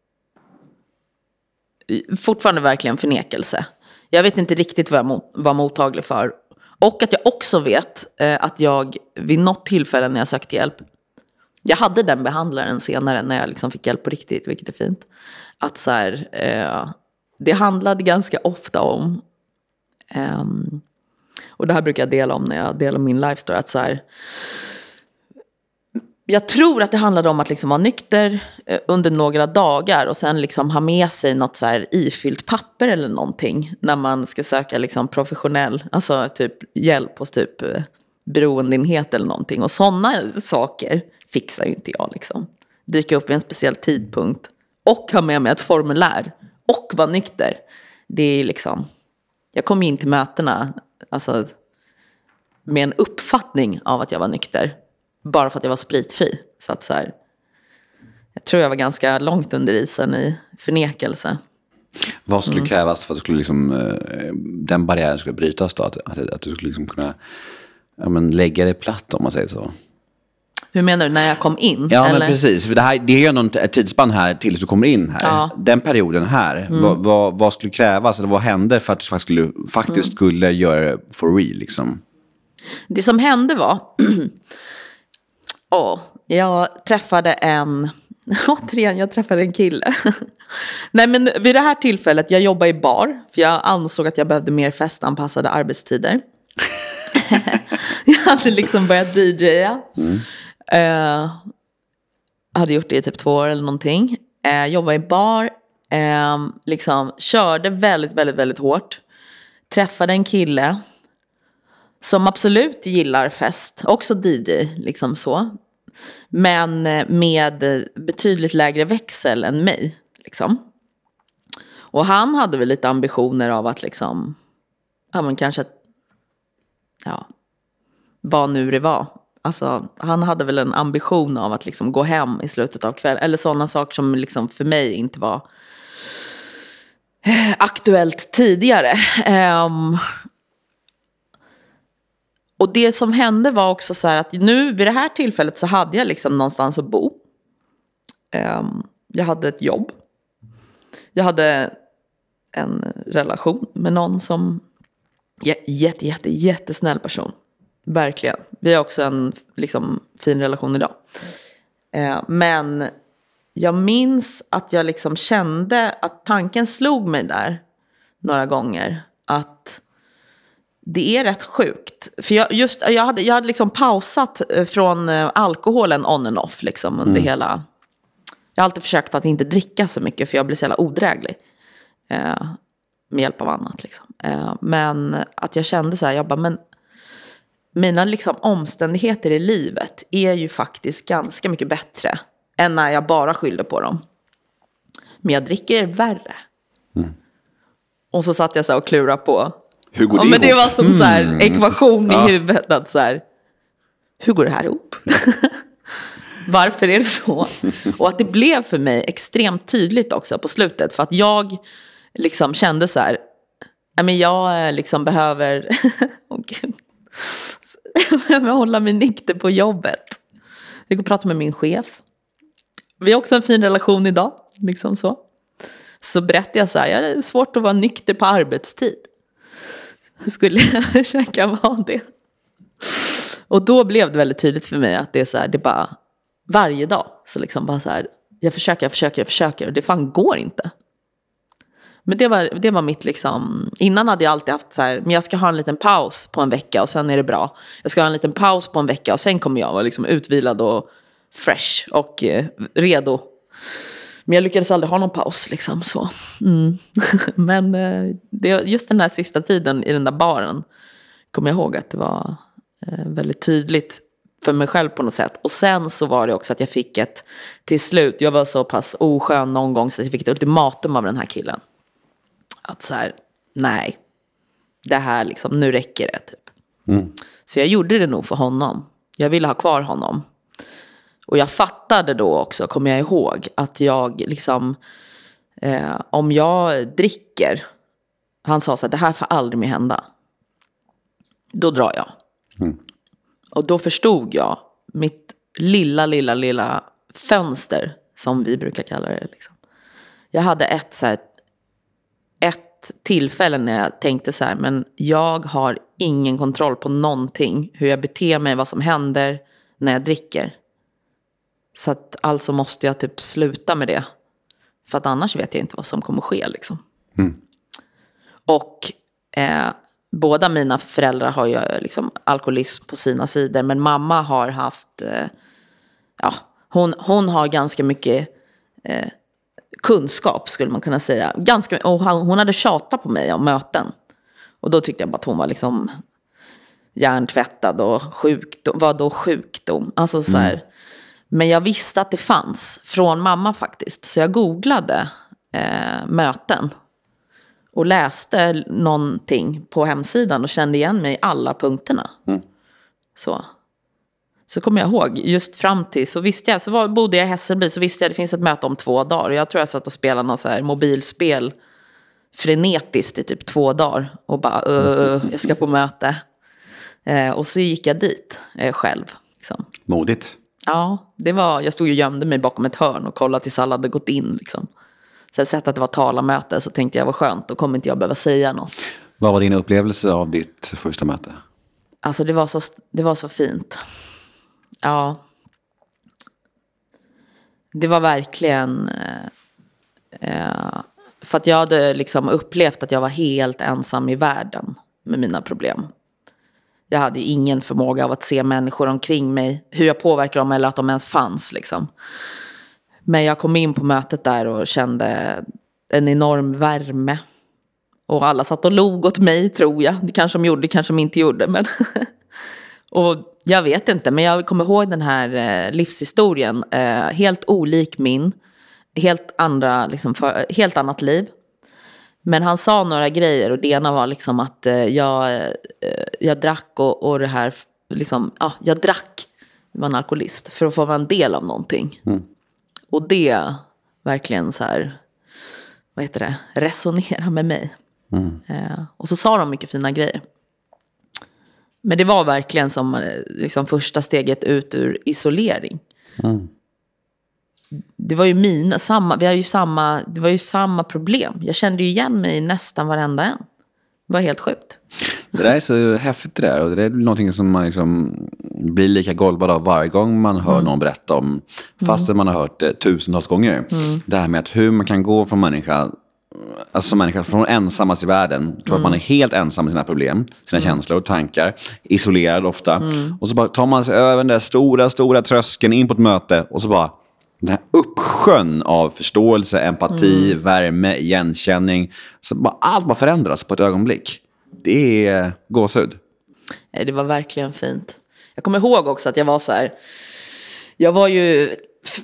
fortfarande verkligen förnekelse. Jag vet inte riktigt vad jag var mottaglig för. Och att jag också vet att jag vid något tillfälle när jag sökte hjälp, jag hade den behandlaren senare när jag liksom fick hjälp på riktigt, vilket är fint. Att så här, det handlade ganska ofta om, och det här brukar jag dela om när jag delar min life story, att så här, jag tror att det handlade om att liksom vara nykter under några dagar och sen liksom ha med sig något så här ifyllt papper eller någonting när man ska söka liksom professionell, alltså typ hjälp hos typ beroendeenhet eller någonting. Och sådana saker fixar ju inte jag liksom. Dyka upp vid en speciell tidpunkt och ha med mig ett formulär och vara nykter. Det är liksom, jag kom in till mötena alltså med en uppfattning av att jag var nykter. Bara för att jag var spritfri. Så att så här, jag tror jag var ganska långt under isen i förnekelse. Vad skulle krävas för att du skulle liksom, den barriären skulle brytas då? Att du skulle liksom kunna lägga det platt, om man säger så. Hur menar du, när jag kom in? Ja, eller? Men precis. För det är ju någon tidsspann här tills du kommer in här. Ja. Den perioden här, vad skulle krävas? Eller vad hände för att du faktiskt skulle göra det for real liksom? Det som hände var... jag träffade en kille. Nej, men vid det här tillfället, jag jobbade i bar. För jag ansåg att jag behövde mer festanpassade arbetstider. Jag hade liksom börjat DJa. Hade gjort det i typ 2 år eller någonting. Jobbade i bar. Liksom körde väldigt, väldigt, väldigt hårt. Träffade en kille som absolut gillar fest. Också DJ, liksom så. Men med betydligt lägre växel än mig. Liksom. Och han hade väl lite ambitioner av att liksom... Ja, men kanske... Ja, vad nu det var. Alltså, han hade väl en ambition av att liksom gå hem i slutet av kvällen. Eller sådana saker som liksom för mig inte var aktuellt tidigare. Och det som hände var också så här att nu vid det här tillfället så hade jag liksom någonstans att bo. Jag hade ett jobb. Jag hade en relation med någon som... Jättesnäll person. Verkligen. Vi har också en liksom fin relation idag. Men jag minns att jag liksom kände att tanken slog mig där några gånger. Att det är rätt sjukt. För jag hade liksom pausat från alkoholen on and off liksom under hela... Jag har alltid försökt att inte dricka så mycket för jag blir så jävla odräglig. Med hjälp av annat liksom. Men att jag kände så här, jag bara, men mina liksom omständigheter i livet är ju faktiskt ganska mycket bättre än när jag bara skyllde på dem. Men jag dricker värre. Och så satt jag så här och klurade på. Hur går det men ihop? det var som så här ekvation i huvudet att så här, hur går det här ihop? Varför är det så? Och att det blev för mig extremt tydligt också på slutet, för att jag liksom kände så här, men jag liksom behöver jag behöver hålla mig nykter på jobbet. Jag gick och pratade med min chef. Vi har också en fin relation idag. Liksom så. Så berättade jag så här, det är svårt att vara nykter på arbetstid. Skulle jag försöka vara det? Och då blev det väldigt tydligt för mig att det är så här, det är bara varje dag. Så liksom bara så här, jag försöker och det fan går inte. Men det var mitt liksom, innan hade jag alltid haft så här, men jag ska ha en liten paus på en vecka och sen är det bra. Jag ska ha en liten paus på en vecka och sen kommer jag vara liksom utvilad och fresh och redo. Men jag lyckades aldrig ha någon paus liksom så. Men just den här sista tiden i den där baren kommer jag ihåg att det var väldigt tydligt för mig själv på något sätt. Och sen så var det också att jag fick till slut, jag var så pass oskön någon gång så att jag fick ett ultimatum av den här killen. Att så här, nej, det här liksom, nu räcker det typ. Så jag gjorde det nog för honom. Jag ville ha kvar honom. Och jag fattade då också, kommer jag ihåg, att jag liksom, om jag dricker, han sa så här, det här får aldrig mer hända. Då drar jag. Och då förstod jag mitt lilla fönster, som vi brukar kalla det. Liksom. Jag hade ett tillfälle när jag tänkte så här, men jag har ingen kontroll på någonting. Hur jag beter mig, vad som händer när jag dricker. Så att alltså måste jag typ sluta med det. För att annars vet jag inte vad som kommer ske liksom. Och båda mina föräldrar har ju liksom alkoholism på sina sidor. Men mamma har haft, hon har ganska mycket kunskap skulle man kunna säga. Och hon hade tjatat på mig om möten. Och då tyckte jag bara att hon var liksom hjärntvättad och sjukdom. Vad då sjukdom? Alltså så här. Men jag visste att det fanns från mamma faktiskt. Så jag googlade möten. Och läste någonting på hemsidan och kände igen mig i alla punkterna. Så kommer jag ihåg, just fram till så visste jag, bodde jag i Hässelby, så visste jag att det finns ett möte om 2 dagar. Och jag tror jag satt och spelade något så här mobilspel frenetiskt i typ 2 dagar. Och bara, jag ska på möte. Och så gick jag dit själv. Liksom. Modigt. Ja, jag stod och gömde mig bakom ett hörn och kollade tills alla hade gått in liksom. Så jag sett att det var talarmöte, så tänkte jag var skönt. Då kommer inte jag behöva säga något. Vad var din upplevelse av ditt första möte? Alltså det var så fint. Ja. Det var verkligen... för att jag hade liksom upplevt att jag var helt ensam i världen med mina problem. Jag hade ju ingen förmåga av att se människor omkring mig. Hur jag påverkade dem eller att de ens fanns liksom. Men jag kom in på mötet där och kände en enorm värme. Och alla satt och log åt mig, tror jag. Det kanske de gjorde, det kanske de inte gjorde. Men och jag vet inte, men jag kommer ihåg den här livshistorien. Helt olik min. Helt annat liv. Men han sa några grejer och det ena var liksom att jag drack och det här liksom, jag drack, jag var en alkoholist för att få vara en del av någonting. Och det verkligen så här, resonera med mig. Och så sa de mycket fina grejer. Men det var verkligen som liksom första steget ut ur isolering. Det var ju det var ju samma problem. Jag kände ju igen mig i nästan varenda en. Det var helt sjukt. Det där är så häftigt det där. Och det är någonting som man liksom blir lika golvad av varje gång man hör någon berätta om. Fast man har hört det tusentals gånger. Det här med att hur man kan gå från människa från ensammast i världen. Tror att man är helt ensam med sina problem, sina känslor och tankar. Isolerad ofta. Och så bara tar man sig över den där stora tröskeln in på ett möte. Och så bara den här uppsjön av förståelse, empati, värme, igenkänning. Så allt bara förändras på ett ögonblick. Det är gåshud. Det var verkligen fint. Jag kommer ihåg också att jag var så här. Jag var ju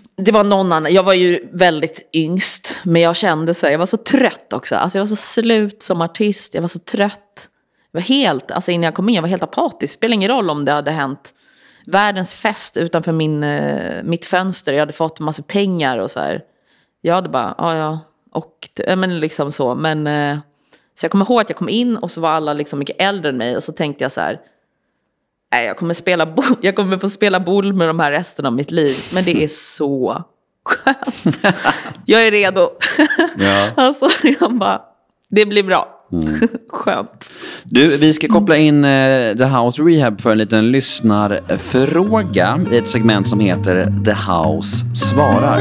väldigt yngst. Men jag kände så här, jag var så trött också. Alltså jag var så slut som artist. Jag var så trött. Jag var helt, alltså innan jag kom in, jag var helt apatisk. Spelar ingen roll om det hade hänt världens fest utanför mitt fönster. Jag hade fått en massa pengar och så här. Jag hade bara, men liksom så. Men så jag kommer ihåg att jag kom in och så var alla liksom mycket äldre än mig. Och så tänkte jag så här, jag kommer få spela boll med de här resten av mitt liv. Men det är så Skönt. Jag är redo. Ja. Alltså, jag bara, det blir bra. Skönt. Du, vi ska koppla in The House Rehab för en liten lyssnarfråga i ett segment som heter The House svarar.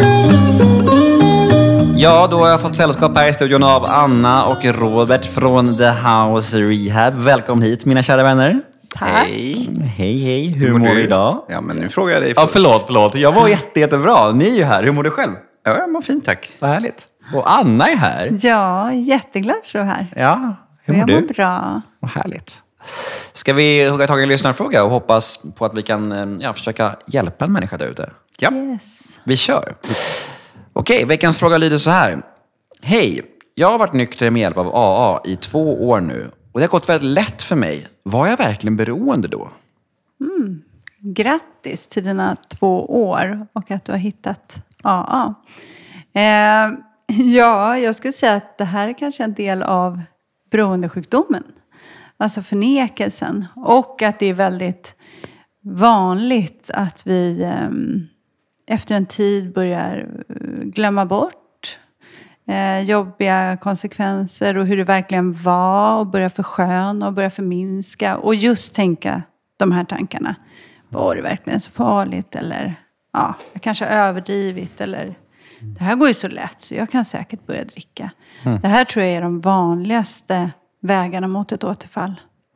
Ja, då har jag fått sällskap här i studion av Anna och Robert från The House Rehab. Välkommen hit, mina kära vänner. Tack. Hej. Hur mår du idag? Ja, men nu frågar jag dig Ja, först. förlåt. Jag var jättebra. Ni är ju här. Hur mår du själv? Ja, jag mår fint, tack. Vad härligt. Och Anna är här. Ja, jätteglad att du är här. Ja, hur mår Jag du? mår bra. Vad härligt. Ska vi hugga tag i en lyssnarfråga och hoppas på att vi kan försöka hjälpa en människa där ute? Ja. Yes. Vi kör. Okej, veckans fråga lyder så här. Hej, jag har varit nykter med hjälp av AA i 2 år nu. Och det har gått väldigt lätt för mig. Var jag verkligen beroende då? Grattis till dina 2 år och att du har hittat AA. Ja, jag skulle säga att det här är kanske en del av beroendesjukdomen. Alltså förnekelsen. Och att det är väldigt vanligt att vi efter en tid börjar glömma bort jobbiga konsekvenser och hur det verkligen var och börja försköna och börja förminska och just tänka de här tankarna. Var det verkligen så farligt eller ja, jag kanske har överdrivit eller det här går ju så lätt så jag kan säkert börja dricka. Det här tror jag är de vanligaste vägarna mot ett återfall.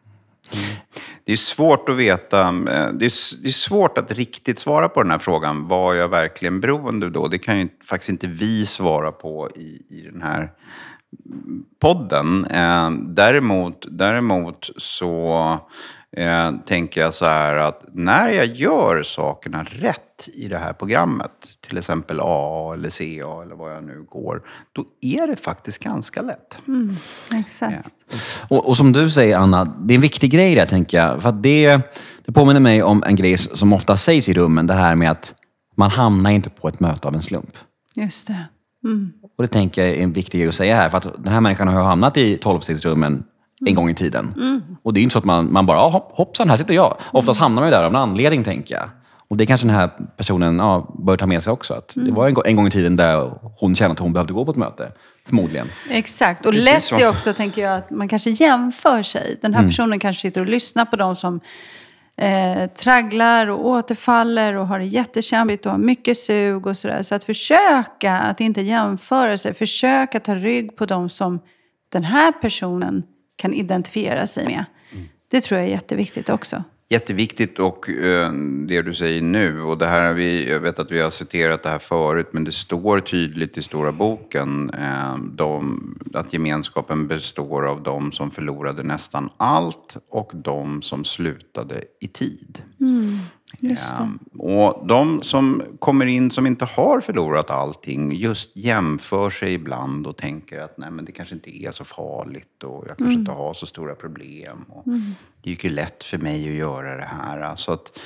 Det är svårt att veta. Det är svårt att riktigt svara på den här frågan. Var jag verkligen beroende då? Det kan ju faktiskt inte vi svara på i den här podden. Däremot så tänker jag så här att när jag gör sakerna rätt i det här programmet, till exempel AA eller CA eller vad jag nu går, då är det faktiskt ganska lätt. Exakt. Och som du säger, Anna, det är en viktig grej där, tänker jag. För att det påminner mig om en grej som ofta sägs i rummen. Det här med att man hamnar inte på ett möte av en slump. Just det. Och det tänker jag är en viktig grej att säga här. För att den här människan har hamnat i 12-stegsrummen en gång i tiden. Och det är inte så att man bara, hoppsan, här sitter jag. Oftast hamnar man ju där av en anledning, tänker jag. Och det kanske den här personen bör ta med sig också. Att det var en gång i tiden där hon kände att hon behövde gå på ett möte. Förmodligen. Exakt. Och Precis lätt så. är också, tänker jag, att man kanske jämför sig. Den här personen kanske sitter och lyssnar på de som tragglar och återfaller och har det jättekämpigt och har mycket sug och sådär. Så att försöka att inte jämföra sig. Försöka ta rygg på de som den här personen kan identifiera sig med. Det tror jag är jätteviktigt också. Jätteviktigt och det du säger nu, och det här jag vet att vi har citerat det här förut, men det står tydligt i Stora boken att gemenskapen består av de som förlorade nästan allt och de som slutade i tid. Just det. Och de som kommer in som inte har förlorat allting just jämför sig ibland och tänker att nej, men det kanske inte är så farligt och jag kanske inte har så stora problem. Och det gick ju lätt för mig att göra det här. Så att,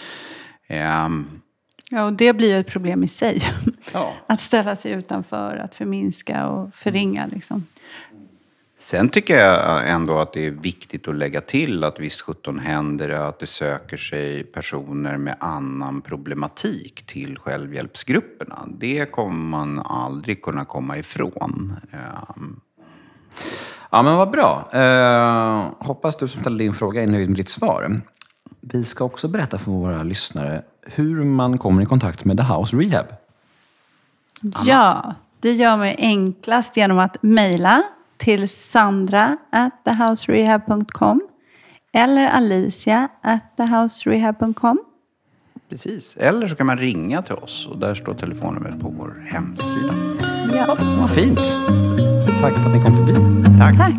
Ja, och det blir ju ett problem i sig. ja. Att ställa sig utanför, att förminska och förringa liksom. Sen tycker jag ändå att det är viktigt att lägga till att visst 17 händer det att det söker sig personer med annan problematik till självhjälpsgrupperna. Det kommer man aldrig kunna komma ifrån. Ja, men vad bra. Hoppas du som ställer din fråga är nöjd med ditt svar. Vi ska också berätta för våra lyssnare hur man kommer i kontakt med The House Rehab. Ja, det gör man enklast genom att mejla till sandra@thehouserehab.com eller alicia@thehouserehab.com. Precis. Eller så kan man ringa till oss och där står telefonnumret på vår hemsida. Ja. Vad fint. Tack för att ni kom förbi. Tack. Tack.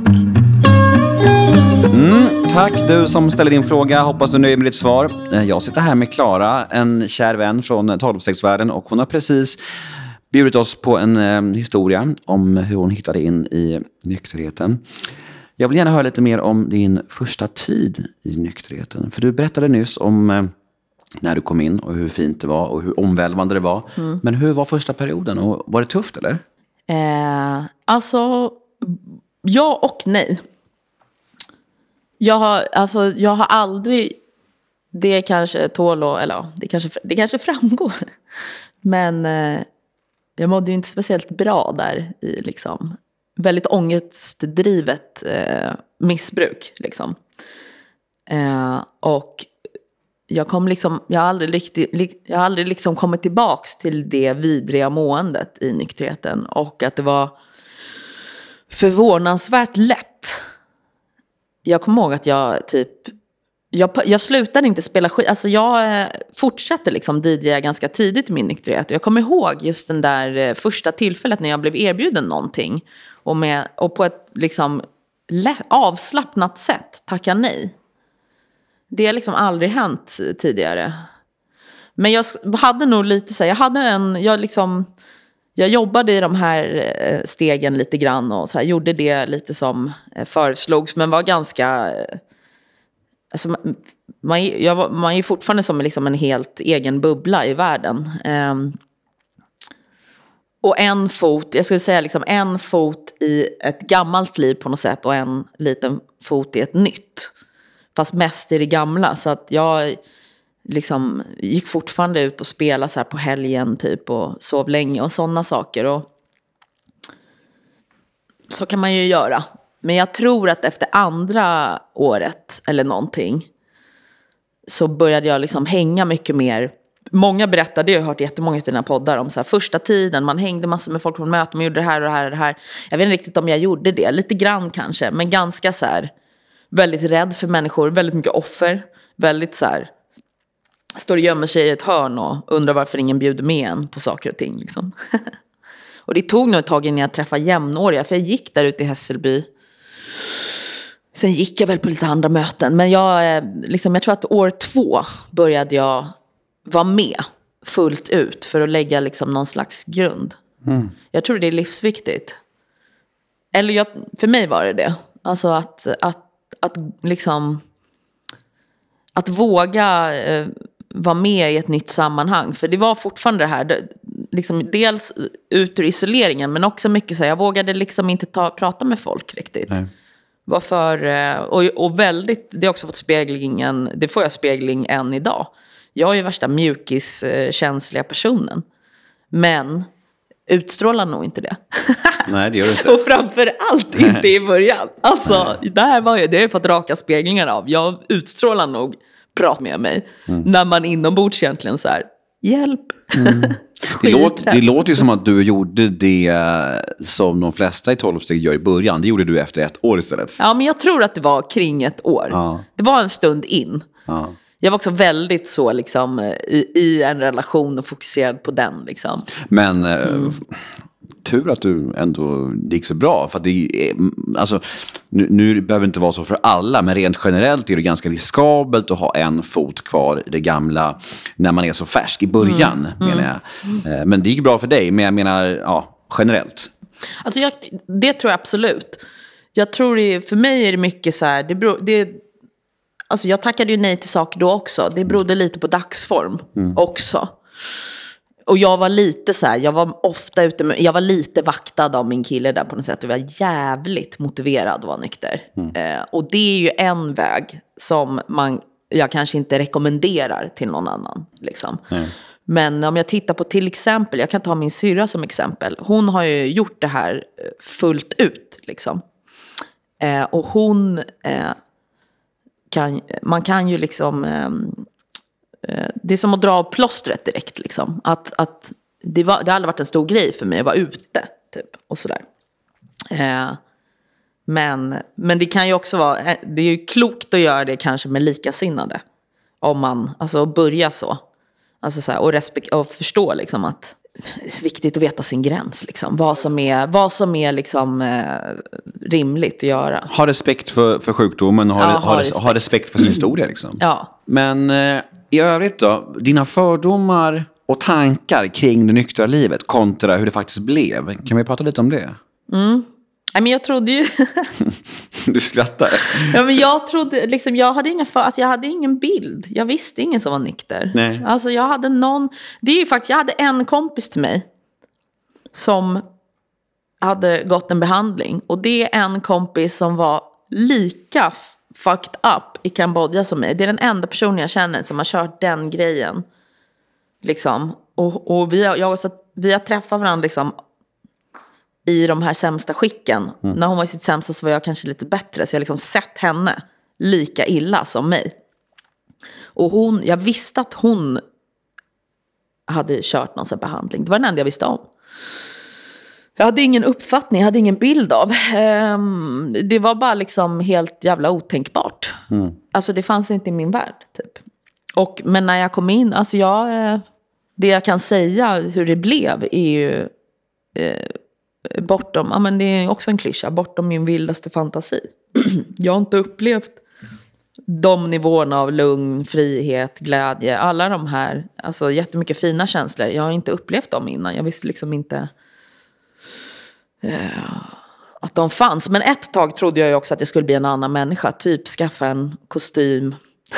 Tack du som ställer din fråga. Hoppas du är nöjd med ditt svar. Jag sitter här med Klara, en kär vän från 12-stegsvärlden, och hon har precis bjudit oss på en historia om hur hon hittade in i nykterheten. Jag vill gärna höra lite mer om din första tid i nykterheten. För du berättade nyss om när du kom in och hur fint det var och hur omvälvande det var. Men hur var första perioden? Och var det tufft eller? Alltså, ja och nej. Jag har aldrig, det kanske tål och, eller det kanske framgår. Men jag mådde ju inte speciellt bra där i liksom väldigt ångestdrivet missbruk liksom. Och jag har aldrig liksom kommit tillbaks till det vidriga måendet i nykterheten, och att det var förvånansvärt lätt. Jag kommer ihåg att jag slutade inte spela skit. Alltså jag fortsatte liksom DJa ganska tidigt i min nykterhet. Jag kommer ihåg just den där första tillfället när jag blev erbjuden någonting. Och på ett liksom avslappnat sätt tacka nej. Det har liksom aldrig hänt tidigare. Men jag hade nog lite så här, jag jobbade i de här stegen lite grann och så här, gjorde det lite som föreslogs, men var ganska... Alltså, man är fortfarande som liksom en helt egen bubbla i världen. Och jag skulle säga liksom en fot i ett gammalt liv på något sätt och en liten fot i ett nytt. Fast mest i det gamla. Så att jag liksom gick fortfarande ut och spelade så här på helgen typ och sov länge och sådana saker. Och så kan man ju göra. Men jag tror att efter andra året eller någonting så började jag liksom hänga mycket mer. Många berättade, jag har hört jättemånga i dina poddar om så här, första tiden, man hängde massor med folk på möten, man gjorde det här och det här och det här. Jag vet inte riktigt om jag gjorde det, lite grann kanske, men ganska så här, väldigt rädd för människor, väldigt mycket offer, väldigt så här, står och gömmer sig i ett hörn och undrar varför ingen bjuder med en på saker och ting liksom. Och det tog nog ett tag innan jag träffade jämnåriga, för jag gick där ute i Hässelby. Sen gick jag väl på lite andra möten, men jag tror att år 2 började jag vara med fullt ut för att lägga liksom någon slags grund. Jag tror det är livsviktigt. Eller för mig var det. Alltså att liksom att våga vara med i ett nytt sammanhang. För det var fortfarande det här, liksom, dels ut ur isoleringen, men också mycket så här, jag vågade liksom inte prata med folk riktigt. Nej. Varför, och väldigt, det har också fått det får jag spegling än idag. Jag är ju värsta mjukiskänsliga personen. Men utstrålar nog inte det. Nej, det gör du inte. Och framförallt inte i början. Alltså, det har jag fått raka speglingar av. Jag utstrålar nog prat med mig. När man inombords egentligen så här, hjälp. Det låter ju som att du gjorde det som de flesta i 12-steg gör i början. Det gjorde du efter 1 år istället. Ja, men jag tror att det var kring 1 år. Ja. Det var en stund in. Ja. Jag var också väldigt så liksom i en relation och fokuserad på den liksom. Men tur att du ändå gick så bra, för att det är, alltså, nu behöver det inte vara så för alla, men rent generellt är det ganska riskabelt att ha en fot kvar i det gamla när man är så färsk i början, menar jag. Men det gick bra för dig, men jag menar generellt. Alltså det tror jag absolut. Jag tror för mig är det mycket så här, alltså jag tackade ju nej till saker då också. Det berodde lite på dagsform också. Och jag var lite så här, jag var lite vaktad av min kille där på något sätt. Jag var jävligt motiverad att vara nykter. Och det är ju en väg som jag kanske inte rekommenderar till någon annan. Liksom. Men om jag tittar på till exempel, jag kan ta min syrra som exempel. Hon har ju gjort det här fullt ut. Liksom. Och hon... man kan ju liksom det är som att dra av plåstret direkt liksom. Att det har aldrig varit en stor grej för mig att vara ute typ, och sådär. Men det kan ju också vara, det är ju klokt att göra det kanske med likasinnade, om man alltså börja så, alltså så här, och förstå liksom att viktigt att veta sin gräns liksom. Vad som är liksom rimligt att göra. Ha respekt för sjukdomen och ha respekt för sin historia liksom. Ja. Men i övrigt då, dina fördomar och tankar kring det nyktra livet kontra hur det faktiskt blev. Kan vi prata lite om det? Men jag trodde ju... Du skrattar. Ja, men jag trodde liksom, jag hade ingen bild. Jag visste ingen som var nykter. Nej. Alltså jag hade jag hade en kompis till mig som hade gått en behandling, och det är en kompis som var lika fucked up i Kambodja som mig. Det är den enda personen jag känner som har kört den grejen. Liksom. Och vi har träffat varandra liksom i de här sämsta skicken. När hon var i sitt sämsta så var jag kanske lite bättre. Så jag har liksom sett henne lika illa som mig. Och jag visste att hon hade kört någon sån behandling. Det var den enda jag visste om. Jag hade ingen uppfattning, jag hade ingen bild av. Det var bara liksom helt jävla otänkbart. Alltså det fanns inte i min värld typ. Men när jag kom in, alltså det jag kan säga hur det blev är ju bortom, men det är också en klyscha, bortom min vildaste fantasi. Jag har inte upplevt de nivåerna av lugn, frihet, glädje, alla de här, alltså jättemycket fina känslor. Jag har inte upplevt dem innan. Jag visste liksom inte att de fanns. Men ett tag trodde jag ju också att jag skulle bli en annan människa. Typ skaffa en kostym.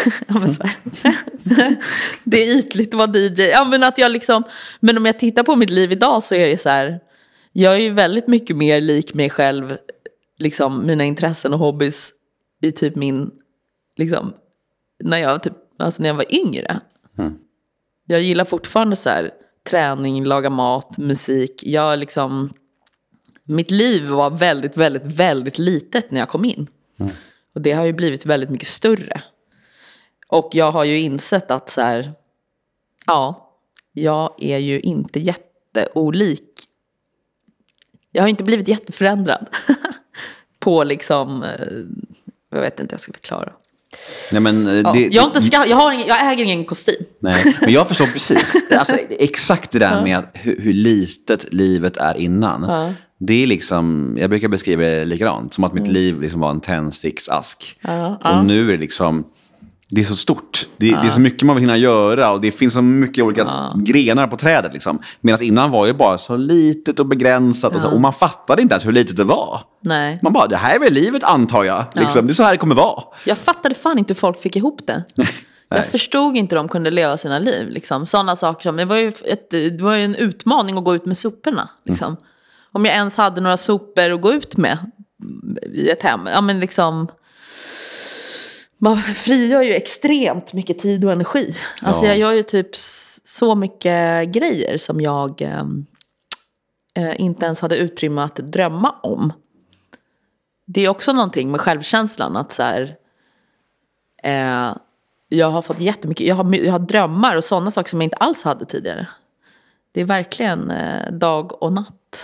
Det är ytligt att vara DJ. Ja, men att jag liksom, men om jag tittar på mitt liv idag så är det så här. Jag är ju väldigt mycket mer lik mig själv. Liksom mina intressen och hobbys i typ min, liksom, när jag var yngre. Jag gillar fortfarande så här träning, laga mat, musik. Jag liksom, mitt liv var väldigt, väldigt, väldigt litet när jag kom in. Och det har ju blivit väldigt mycket större. Och jag har ju insett att så här, ja, jag är ju inte jätteolik. Jag har inte blivit jätteförändrad på liksom, jag vet inte hur jag ska förklara. Nej, men jag äger ingen kostym. Nej, men jag förstår precis. Alltså, exakt det där med hur litet livet är innan. Det är liksom, jag brukar beskriva det likadant. Som att mitt liv liksom var en tändsticksask. Och nu är det liksom, det är så stort. Det är så mycket man vill hinna göra. Och det finns så mycket olika grenar på trädet liksom. Medan innan var det bara så litet och begränsat. Och man fattade inte ens hur litet det var. Nej. Man bara, det här är väl livet antar jag. Liksom. Det är så här det kommer vara. Jag fattade fan inte hur folk fick ihop det. Jag förstod inte hur de kunde leva sina liv. Liksom. Sådana saker som, det var ju en utmaning att gå ut med soporna. Liksom. Om jag ens hade några sopor att gå ut med i ett hem. Ja, men liksom, man frigör ju extremt mycket tid och energi. Alltså jag gör ju typ så mycket grejer som jag inte ens hade utrymme att drömma om. Det är också någonting med självkänslan att så här, jag har fått jättemycket, jag har drömmar och sådana saker som jag inte alls hade tidigare. Det är verkligen dag och natt.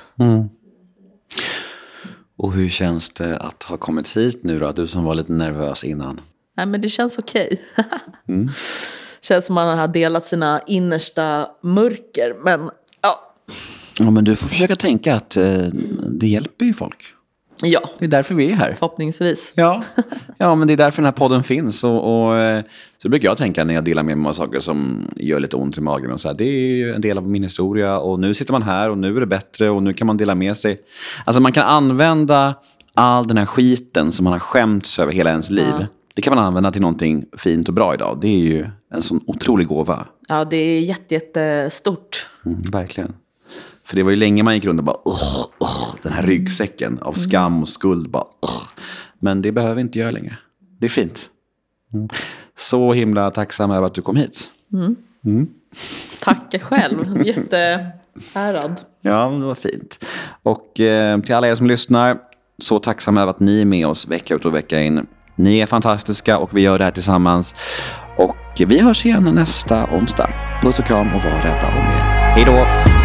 Och hur känns det att ha kommit hit nu då? Du som var lite nervös innan. Nej, men det känns okej. Känns som man har delat sina innersta mörker. Men ja, men du får försöka tänka att det hjälper ju folk. Ja. Det är därför vi är här. Förhoppningsvis. Ja, men det är därför den här podden finns. Och så brukar jag tänka när jag delar med mig av saker som gör lite ont i magen. Och så här, det är ju en del av min historia. Och nu sitter man här och nu är det bättre. Och nu kan man dela med sig. Alltså man kan använda all den här skiten som man har skämts över hela ens liv. Det kan man använda till någonting fint och bra idag. Det är ju en sån otrolig gåva. Ja, det är jättestort. Verkligen. För det var ju länge man gick runt och bara den här ryggsäcken av skam och skuld bara Men det behöver vi inte göra längre. Det är fint. Så himla tacksam över att du kom hit. Tack själv. Jätteärad. Ja, det var fint. Och till alla er som lyssnar, så tacksam över att ni är med oss vecka ut och vecka in. Ni är fantastiska och vi gör det här tillsammans. Och vi hörs igen nästa onsdag. Puss och kram och var rädda om er. Hej då!